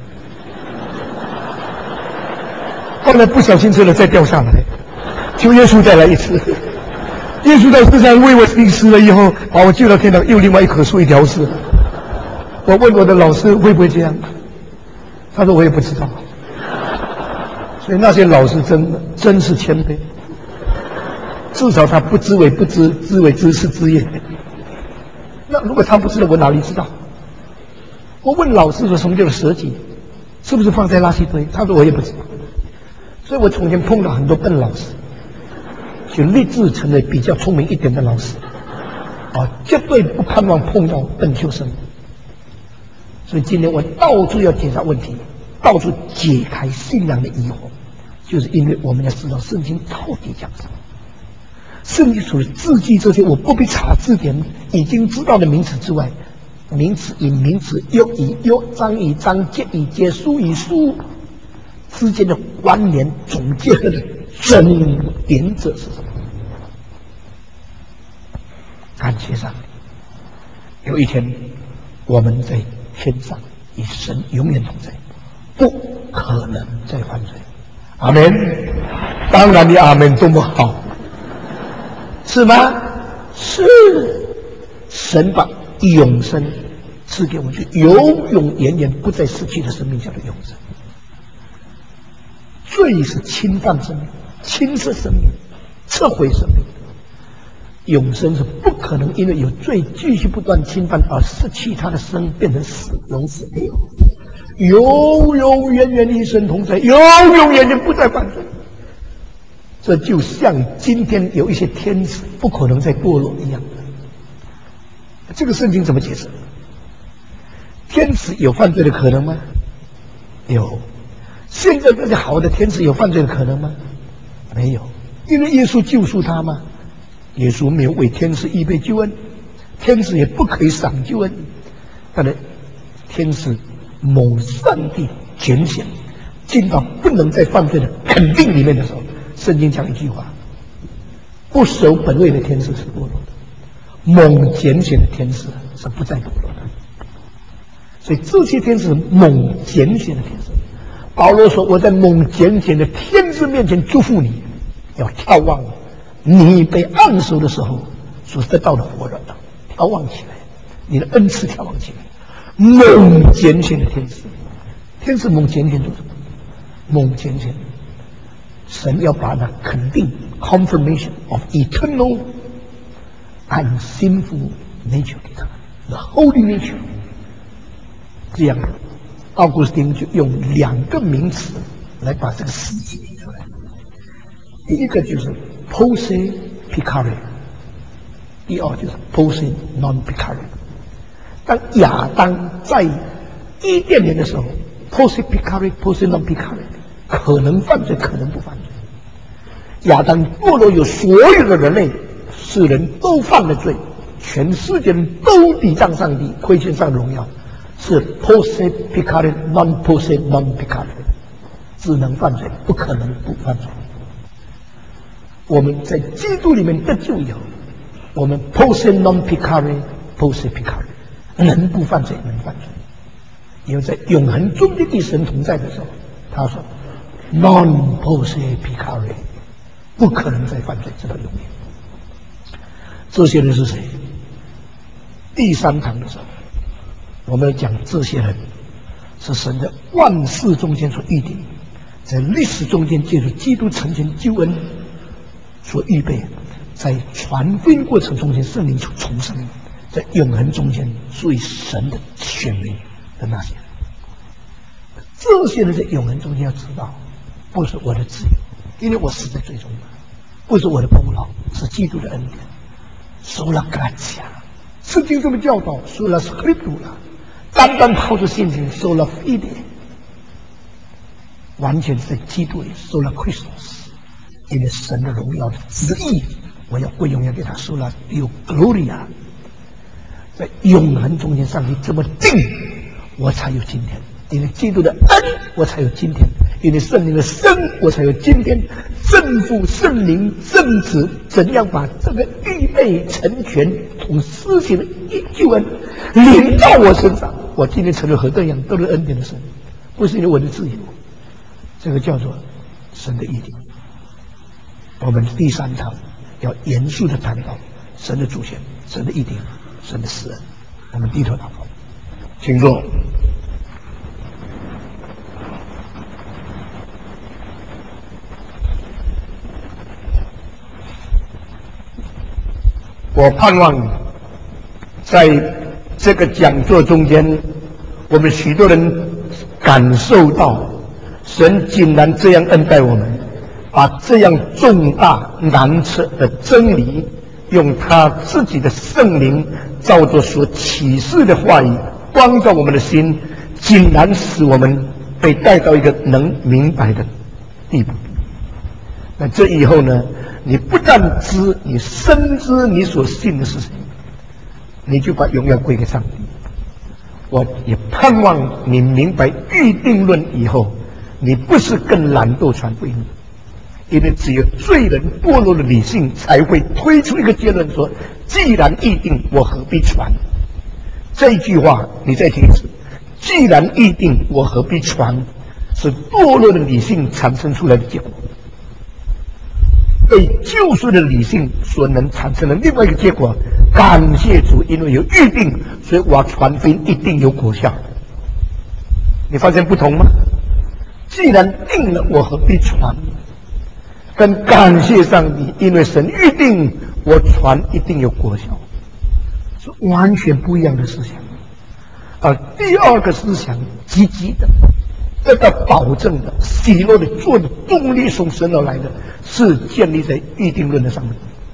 后来不小心吃了再掉下来，求耶稣再来一次。耶稣在世上为我钉死了以后，把我救到天堂，又另外一棵树一条蛇。我问我的老师会不会这样，他说我也不知道。所以那些老师真是谦卑，至少他不知为不知，知为知是知也。那如果他不知道，我哪里知道？我问老师说什么叫蛇脊，是不是放在垃圾堆？他说我也不知道。所以我从前碰到很多笨老师，就立志成为比较聪明一点的老师，绝对不盼望碰到笨学生。所以今天我到处要解答问题，到处解开信仰的疑惑，就是因为我们要知道圣经到底讲什么。圣经除了字句这些我不必查字典已经知道的名词之外，名词与名词、约与约、章与章、节与节、书与书之间的关联总结的真原则是什么？ 感谢上帝，有一天我们在天上与神永远同在，不可能再犯罪。阿门。当然你阿门多么好，是吗？是。神把永生赐给我们，就永永远远不再失去的生命，叫做永生。罪是侵犯生命、侵蚀生命、撤回生命，永生是不可能因为有罪继续不断侵犯而失去他的生，变成死，永死没有，永永远远与神同在，永永远远不再犯罪。这就像今天有一些天使不可能再堕落一样。这个圣经怎么解释？天使有犯罪的可能吗？有。现在这些好的天使有犯罪的可能吗？没有。因为耶稣救赎他吗？耶稣没有为天使预备救恩，天使也不可以赏救恩。但是天使蒙上帝拣选，进到不能再犯罪的肯定里面的时候，圣经讲一句话：不守本位的天使是堕落的，蒙拣选的天使是不再堕落的。所以这些天使蒙拣选的天使，保罗说：“我在蒙拣选的天使面前祝福你，要眺望你被按手的时候所得到的火热，眺望起来，你的恩赐眺望起来。蒙拣选的天使，天使蒙拣选做什么？蒙拣选，神要把那肯定 confirmation of eternal and sinful nature 给他 ，the holy nature。这样，奥古斯丁就用两个名词来把这个实际提出来。第一个就是 posse picare， 第二就是 posse non picare。当亚当在伊甸园的时候 ，posse picare posse non picare， 可能犯罪，可能不犯罪。亚当堕落，有所有的人类世人都犯了罪，全世界人都抵挡上帝，亏欠上荣耀。是 posse picare non posse non picare， 只能犯罪，不可能不犯罪。我们在基督里面得救以后，我们 posse non picare posse picare， 能不犯罪能犯罪，因为在永恒中间与神同在的时候，他说 non posse picare， 不可能再犯罪，直到永远。这些人是谁？第三堂的时候，我们要讲这些人是神在万事中间所预定，在历史中间借助基督成全救恩所预备，在传福音过程中间圣灵所重生，在永恒中间属于神的选民的那些人。这些人在永恒中间要知道，不是我的自由，因为我死在罪中了；不是我的功劳，是基督的恩典。sola gratia， 圣经这么教导 ，sola scriptura， 单单靠着信心 ，sola fide， 完全是在基督里 ，sola Christus， 因为神的荣耀的旨意，我要归荣耀给他 ，sola Deo gloria， 在永恒中间，上帝这么定，我才有今天。因为基督的恩，我才有今天；因为圣灵的生，我才有今天。圣父、圣灵、圣子，怎样把这个预备成全、从施行的救恩临到我身上？我今天成了何等样，都是恩典的神，不是因为我的自由。这个叫做神的义定。我们第三堂要严肃的谈到神的主权、神的义定、神的施恩。我们低头祷告，请坐。我盼望在这个讲座中间，我们许多人感受到神竟然这样恩待我们，把这样重大难测的真理，用他自己的圣灵照着所启示的话语光照我们的心，竟然使我们被带到一个能明白的地步。那这以后呢，你不但知，你深知你所信的是谁，你就把荣耀归给上帝。我也盼望你明白预定论以后，你不是更懒惰传福音，因为只有罪人堕落的理性才会推出一个结论说， 既然预定，我何必传？这一句话你再听一次。既然预定，我何必传？是堕落的理性产生出来的结果。被救赎的理性所能产生的另外一个结果，感谢主，因为有预定，所以我要传福音一定有果效。你发现不同吗？既然定了，我何必传？跟感谢上帝，因为神预定，我传一定有果效，是完全不一样的思想。而第二个思想，积极的、得到保证的、喜乐的、做的动力从神而来的，是建立在预定论的上面。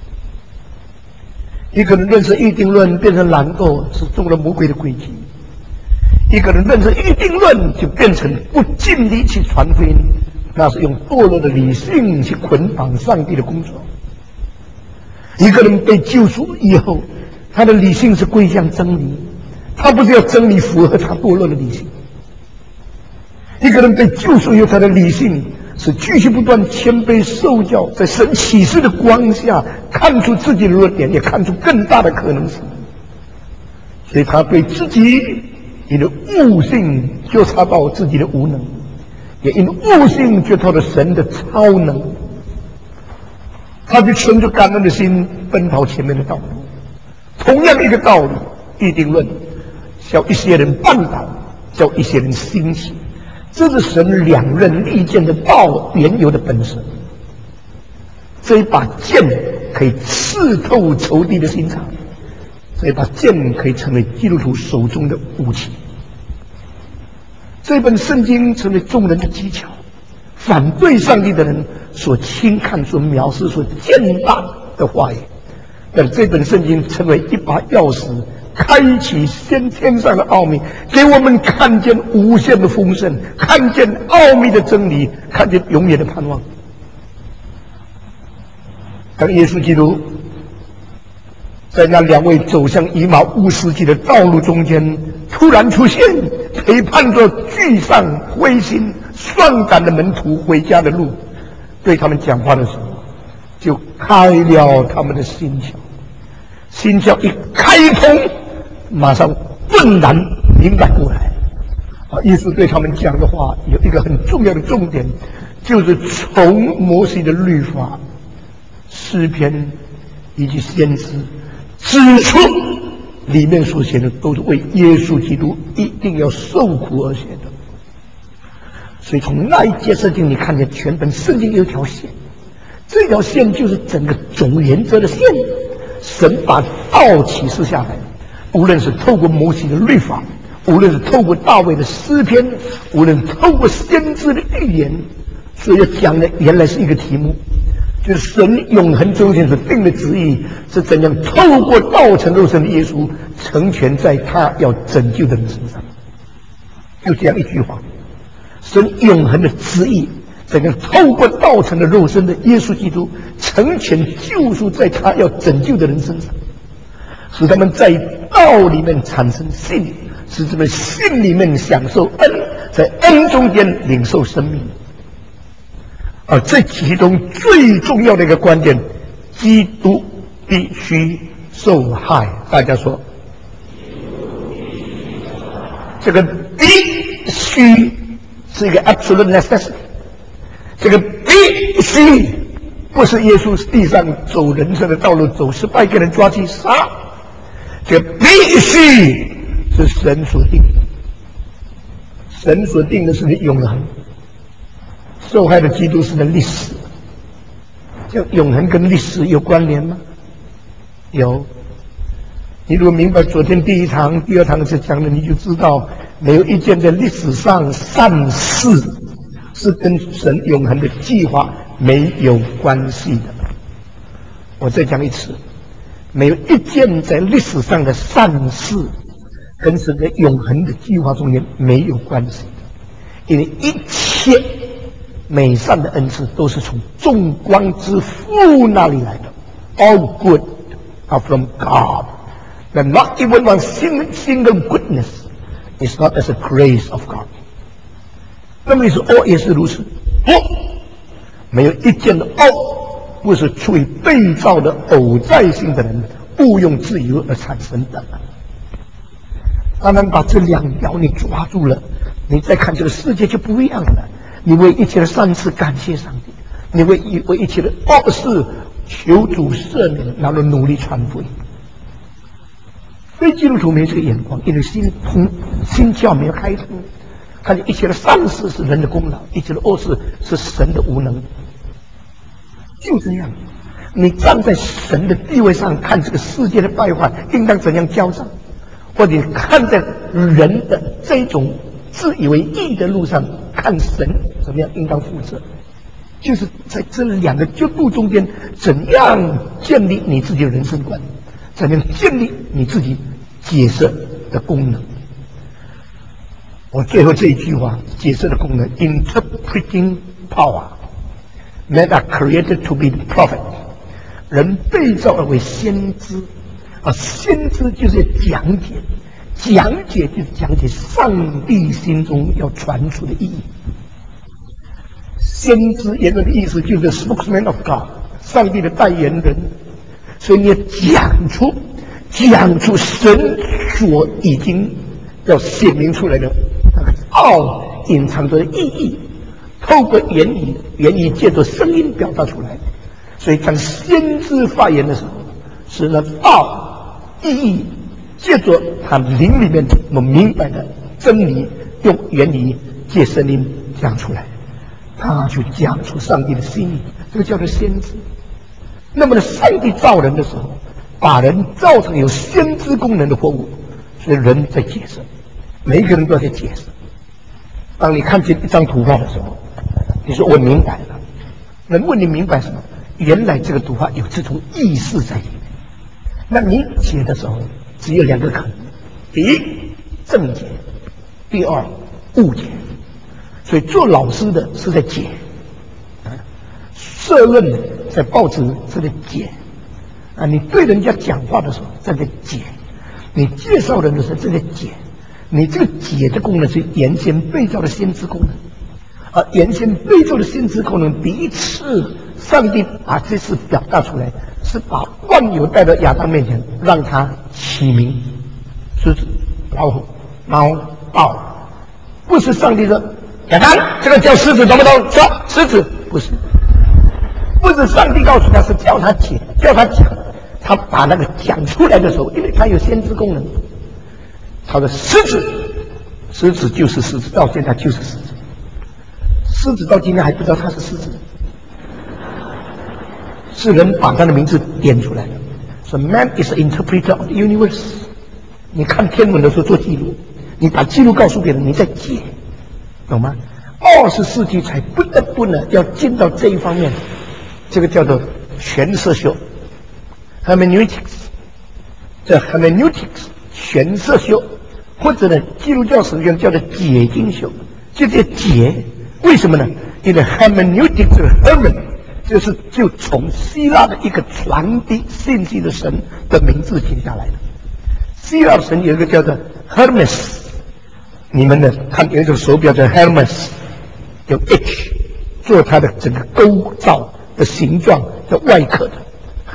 一个人认识预定论变成懒惰，是中了魔鬼的诡计；一个人认识预定论，就变成不尽力去传福音，那是用堕落的理性去捆绑上帝的工作。一个人被救赎以后，他的理性是归向真理，他不是要真理符合他堕落的理性。一个人被救赎以后，他的理性是继续不断谦卑受教，在神启示的光下看出自己的弱点，也看出更大的可能性。所以他对自己因为悟性觉察到自己的无能，也因为悟性觉察到神的超能，他就存着感恩的心奔跑前面的道路。同样一个道理，预定论叫一些人绊倒，叫一些人兴起，这是神两刃利剑的道原有的本身。这一把剑可以刺透仇敌的心肠，这一把剑可以成为基督徒手中的武器。这本圣经成为众人的技巧，反对上帝的人所轻看、所藐视、所践踏的话语。但这本圣经成为一把钥匙，开启先天上的奥秘，给我们看见无限的丰盛，看见奥秘的真理，看见永远的盼望。当耶稣基督在那两位走向以马忤斯记的道路中间突然出现，陪伴着沮丧、灰心、丧胆的门徒回家的路，对他们讲话的时候，就开了他们的心窍。心窍一开通，马上顿然明白过来。耶稣对他们讲的话有一个很重要的重点，就是从摩西的律法、诗篇以及先知指出里面所写的都是为耶稣基督一定要受苦而写的。所以从那一节圣经你看见全本圣经有一条线，这条线就是整个总原则的线。神把道启示下来，无论是透过摩西的律法，无论是透过大卫的诗篇，无论透过先知的预言，所以讲的原来是一个题目，就是神永恒中间所定的旨意是怎样透过道成肉身的耶稣成全在他要拯救的人身上。就这样一句话，神永恒的旨意怎样透过道成的肉身的耶稣基督成全救赎在他要拯救的人身上，使他们在道里面产生信，使他们信里面享受恩，在恩中间领受生命。而这其中最重要的一个关键，基督必须受害。大家说，这个必须是一个 absolute necessity， 这个必须不是耶稣地上走人生的道路，走失败给人抓去杀，这个必须是神所定的。神所定的是你永恒，受害的基督是的历史。这永恒跟历史有关联吗？有。你如果明白昨天第一堂、第二堂所讲的，你就知道没有一件在历史上善事是跟神永恒的计划没有关系的。我再讲一次，没有一件在历史上的善事跟神的永恒的计划中间没有关系的，因为一切美善的恩赐都是从众光之父那里来的。All good are from God. And not even one single goodness is not as a grace of God. 那么你说恶也是如此？不，没有一件的恶不是出于被造的偶在性的人误用自由而产生的。当然，把这两条你抓住了，你再看这个世界就不一样了。你为一切的善事感谢上帝，你为一切的恶事求主赦免，然后努力传福音。非基督徒没这个眼光，因为心窍没有开通，看见一切的善事是人的功劳，一切的恶事是神的无能。就这样，你站在神的地位上看这个世界的败坏应当怎样交账，或者看在人的这种自以为义的路上看神怎么样应当负责，就是在这两个角度中间怎样建立你自己的人生观，怎样建立你自己解释的功能。我最后这一句话，解释的功能 interpreting power men are created to be the prophet， 人被造而为先知先知就是讲解就是讲解上帝心中要传出的意义。先知原本的意思就是 spokesman of God， 上帝的代言人，所以你讲出神所已经要显明出来的那个隐藏着的意义，透过言语借着声音表达出来。所以当先知发言的时候，是那意义借着他灵里面我们明白的真理，用言语借声音讲出来，他去讲出上帝的心意，这个叫做先知。那么呢，上帝造人的时候，把人造成有先知功能的活物，所以人在解释，每一个人都在解释。当你看见一张图画的时候，你说我明白了，人问你明白什么？原来这个图画有这种意思在里面。那你解的时候只有两个可能：第一，正解；第二，误解。所以做老师的是在解，社论的在报纸是在解，你对人家讲话的时候在解，你介绍人的时候在解。你这个解的功能是原先被造的先知功能，原先被造的先知功能，第一次上帝把这事表达出来，是把万有带到亚当面前，让他起名：狮子、老虎、猫、豹。不是上帝说亚当这个叫狮子，懂不懂？说狮子，不是上帝告诉他，是叫他解，叫他讲。他把那个讲出来的时候，因为他有先知功能，他说狮子就是狮子，到现在就是狮子。狮子到今天还不知道他是狮子，是人把他的名字点出来的。So man is an interpreter of the universe。你看天文的时候做记录，你把记录告诉别人，你在解，懂吗？20世纪才不得不呢要进到这一方面，这个叫做诠释修 （hermeneutics）。这 hermeneutics 诠释修，或者呢基督教神学叫做解经修，就这解。为什么呢？因为 hermeneutics 这个 hermen 就从希腊的一个传递信息的神的名字写下来的。希腊神有一个叫做 Hermes， 你们呢看有一种手表叫 Hermes， 有 H 做它的整个构造的形状的外壳的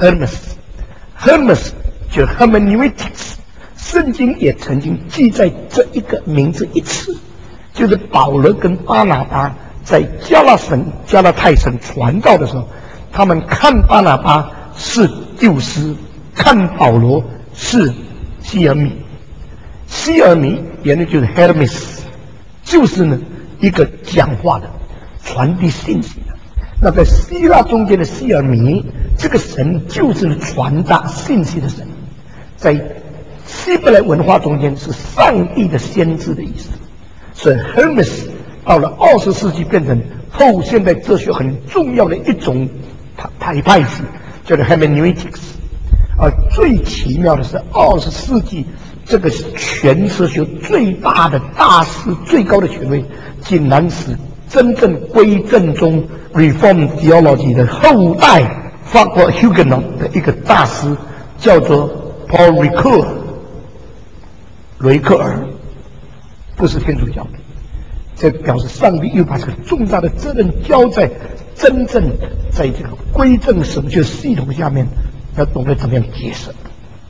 Hermes 就 hermeneutics。圣经也曾经记载这一个名字一次，就是保罗跟巴拿巴在加拉太省传道的时候，他们看巴拿巴是丢失，看保罗是希尔米。希尔米原来就是 Hermes， 就是呢一个讲话的传递信息的。那在希腊中间的希尔米这个神就是传达信息的神，在希伯来文化中间是上帝的先知的意思。所以 Hermes 到了20世纪变成后现代哲学很重要的一种派系，叫做 hermeneutics。最奇妙的是20世纪这个全哲学最大的大师，最高的权威，竟然是真正归正宗 Reform Theology 的后代法国 Huguenot 的一个大师，叫做 Paul Ricoeur， 雷克尔，不是天主教的。这表示上帝又把这个重大的责任交在真正在这个归正神学系统下面，要懂得怎么样解释。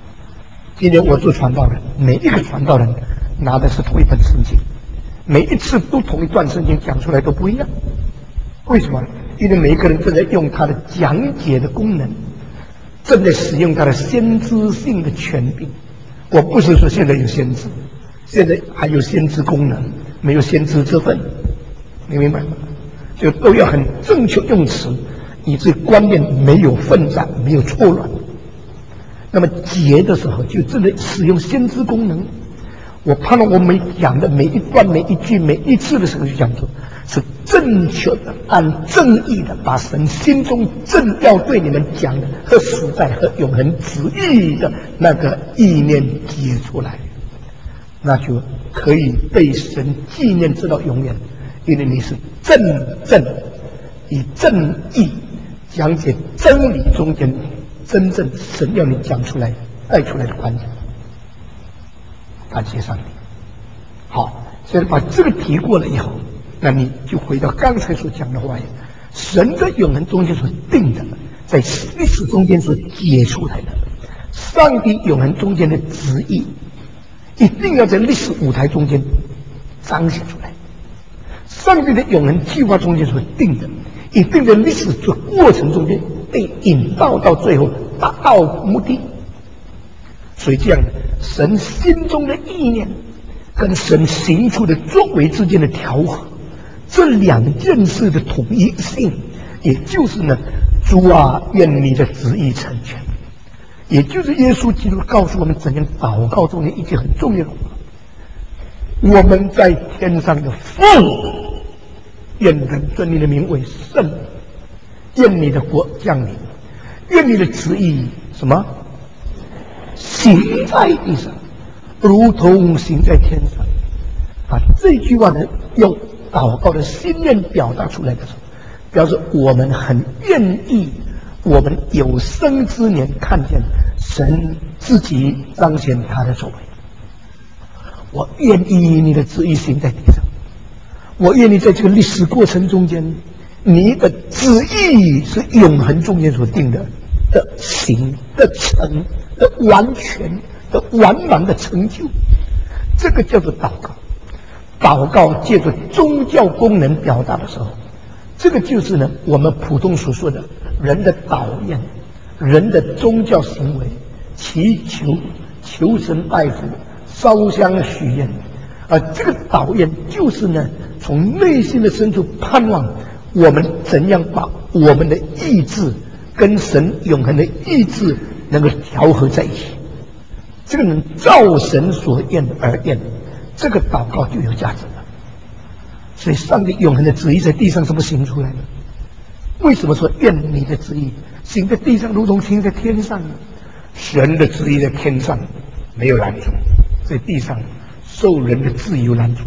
今天我做传道人，每一个传道人拿的是同一本圣经，每一次都同一段圣经讲出来都不一样。为什么？因为每一个人正在用他的讲解的功能，正在使用他的先知性的权柄。我不是说现在有先知，现在还有先知功能，没有先知之分，你明白吗？就都要很正确用词，以致观念没有混杂，没有错乱。那么解的时候就真的使用先知功能。我盼望我们讲的每一段、每一句、每一次的时候就讲出，是正确的、按正义的，把神心中正要对你们讲的和实在和永恒旨意的那个意念解出来，那就可以被神纪念直到永远。因为你是正以正义讲解真理中间真正神要你讲出来带出来的观点。感谢上帝。好，现在把这个提过了以后，那你就回到刚才所讲的话，神在永恒中间所定的，在历史中间所解出来的，上帝永恒中间的旨意，一定要在历史舞台中间彰显出来。上帝的永恒计划中间所定的，一定在历史的过程中间被引导到最后达到目的。所以这样，神心中的意念跟神行出的作为之间的调和，这两件事的统一性，也就是呢，主啊，愿你的旨意成全。也就是耶稣基督告诉我们怎样祷告中间一句很重要的话：我们在天上的父，愿人尊你的名为圣，愿你的国降临，愿你的旨意什么行在地上，如同行在天上。把这句话呢用祷告的心愿表达出来的时候，表示我们很愿意，我们有生之年看见神自己彰显他的作为。我愿意你的旨意行在地上，我愿意在这个历史过程中间，你的旨意是永恒中间所定的行的成的完全的完满的成就，这个叫做祷告。祷告借着宗教功能表达的时候，这个就是呢我们普通所说的人的祷愿，人的宗教行为，祈求、求神拜佛、烧香许愿。而这个祷愿就是呢从内心的深处盼望我们怎样把我们的意志跟神永恒的意志能够调和在一起，这个能照神所愿而愿，这个祷告就有价值了。所以上帝永恒的旨意在地上怎么行出来呢？为什么说愿你的旨意行在地上如同行在天上呢？神的旨意在天上没有拦阻，在地上受人的自由拦阻。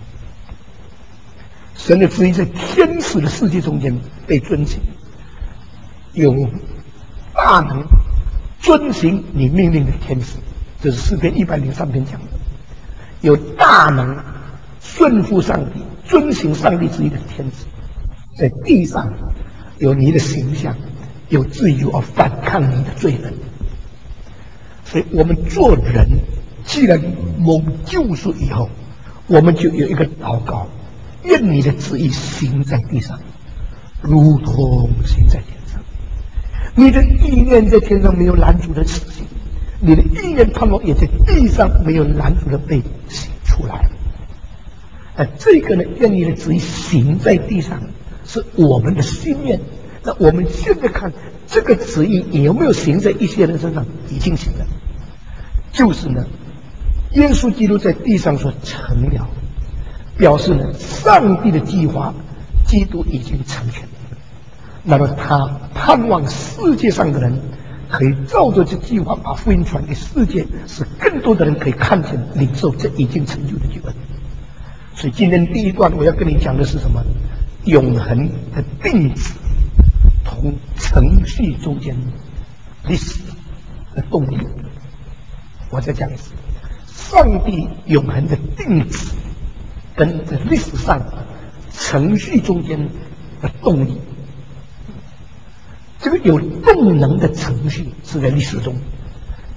神的旨意在天使的世界中间被遵行，有大能遵行你命令的天使，这是诗篇103篇讲的。有大能顺服上帝、遵行上帝旨意的天使，在地上有你的形象，有自由而反抗你的罪人。所以我们做人，既然蒙救赎以后，我们就有一个祷告：愿你的旨意行在地上，如同行在天上。你的意念在天上没有拦阻的实行，你的意念盼望也在地上没有拦阻的被行出来。这个呢，愿你的旨意行在地上，是我们的心愿。那我们现在看这个旨意有没有行在一些人身上？已经行了，就是呢，耶稣基督在地上所成了，表示呢，上帝的计划，基督已经成全了。那么他盼望世界上的人可以照着这计划把福音传给世界，使更多的人可以看见、领受这已经成就的救恩。所以今天第一段我要跟你讲的是什么？永恒的定旨同程序中间历史的动力。我再讲一次，上帝永恒的定旨跟在历史上程序中间的动力。这个有动能的程序是在历史中，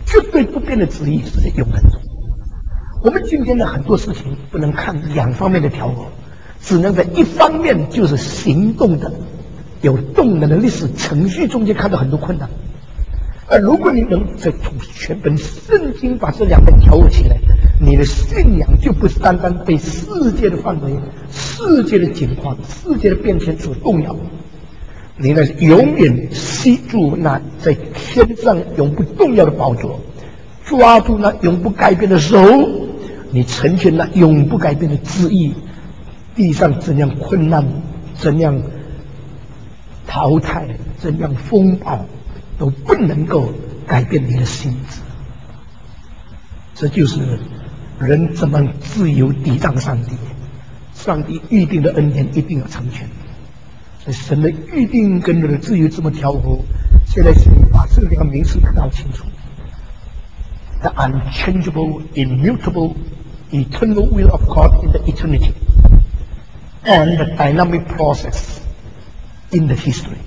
绝对不变的旨意是在永恒中。我们今天的很多事情不能看两方面的调和，只能在一方面，就是行动的、有动能的历史程序中间看到很多困难。而如果你能在从全本圣经把这两个调和起来，你的信仰就不是单单被世界的范围、世界的景况、世界的变迁所动摇，你呢永远吸住那在天上永不动摇的宝座，抓住那永不改变的手，你成全那永不改变的旨意。地上怎样困难，怎样淘汰，怎样风暴，都不能够改变你的心智。这就是人怎么自由抵挡上帝，上帝预定的恩典一定要成全。所以神的预定跟人的自由怎么调和，现在请你把这两个名词搞清楚。 The unchangeable, immutable, eternal will of God in the eternity, and the dynamic process in the history.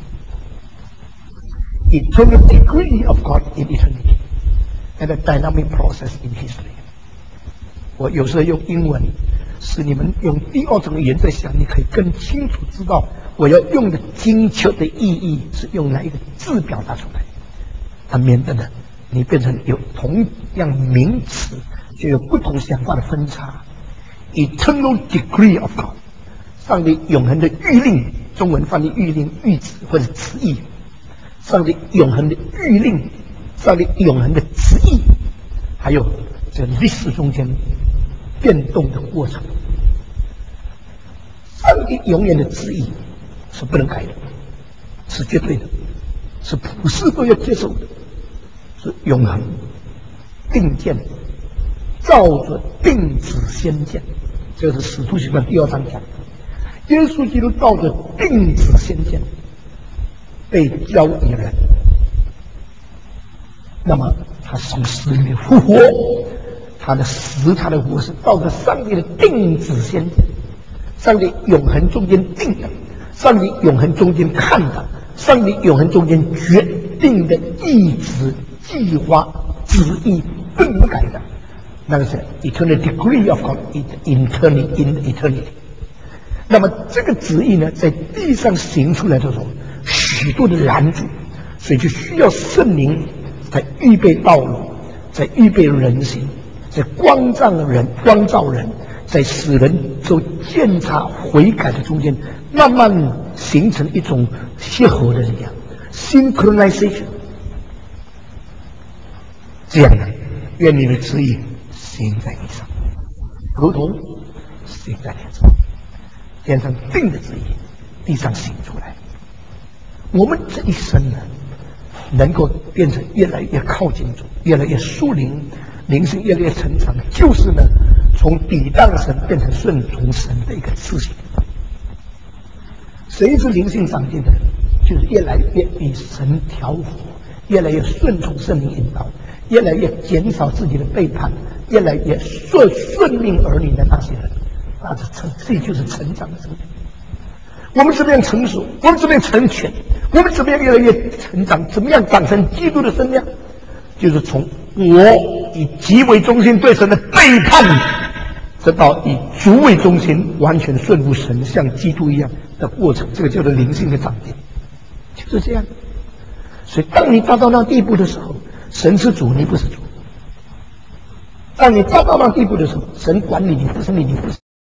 Eternal degree of God in eternity, and the dynamic process in history. 我有时候用英文，使你们用第二种语言在想，你可以更清楚知道我要用的精确的意义是用哪一个字表达出来，它免得呢你变成有同样名词就有不同想法的分叉。Eternal degree of God， 上帝永恒的谕令，中文翻译谕令、谕旨或者旨意。上帝永恒的谕令，上帝永恒的旨意，还有这历史中间变动的过程。上帝永远的旨意是不能改的，是绝对的，是普世都要接受的，是永恒定见，照着定旨先见。这是使徒行传第2章讲的，耶稣基督照着定旨先见被交给人，那么他从死里面复活，他的死他的活是照着上帝的定旨先见，上帝永恒中间定的，上帝永恒中间看的，上帝永恒中间决定的意志、计划、旨意不能改的，那个是 eternal degree of God in eternity。那么这个旨意呢，在地上行出来的时候，许多的拦阻，所以就需要圣灵在预备道路，在预备人心，在光照人，在使人都鉴察悔改的中间，慢慢形成一种协和的力量 synchronization。 这样的，愿你的旨意行在地上，如同行在天上。天上定的旨意，地上行出来。我们这一生呢，能够变成越来越靠近主，越来越属灵，灵性越来越成长，就是呢，从抵挡神变成顺从神的一个次序。谁是灵性长进的人？就是越来越与神调和，越来越顺从圣灵引导，越来越减少自己的背叛，越来越顺命儿女的那些人。这就是成长的生命。我们怎么样成熟？我们怎么样成全？我们怎么样越来越成长？怎么样长成基督的身量？就是从我以己为中心对神的背叛，直到以主为中心完全顺服神，像基督一样的过程。这个叫做灵性的长进，就是这样。所以，当你达到那地步的时候，神是主，你不是主；当你达到那地步的时候，神管理你，不是你，你不是。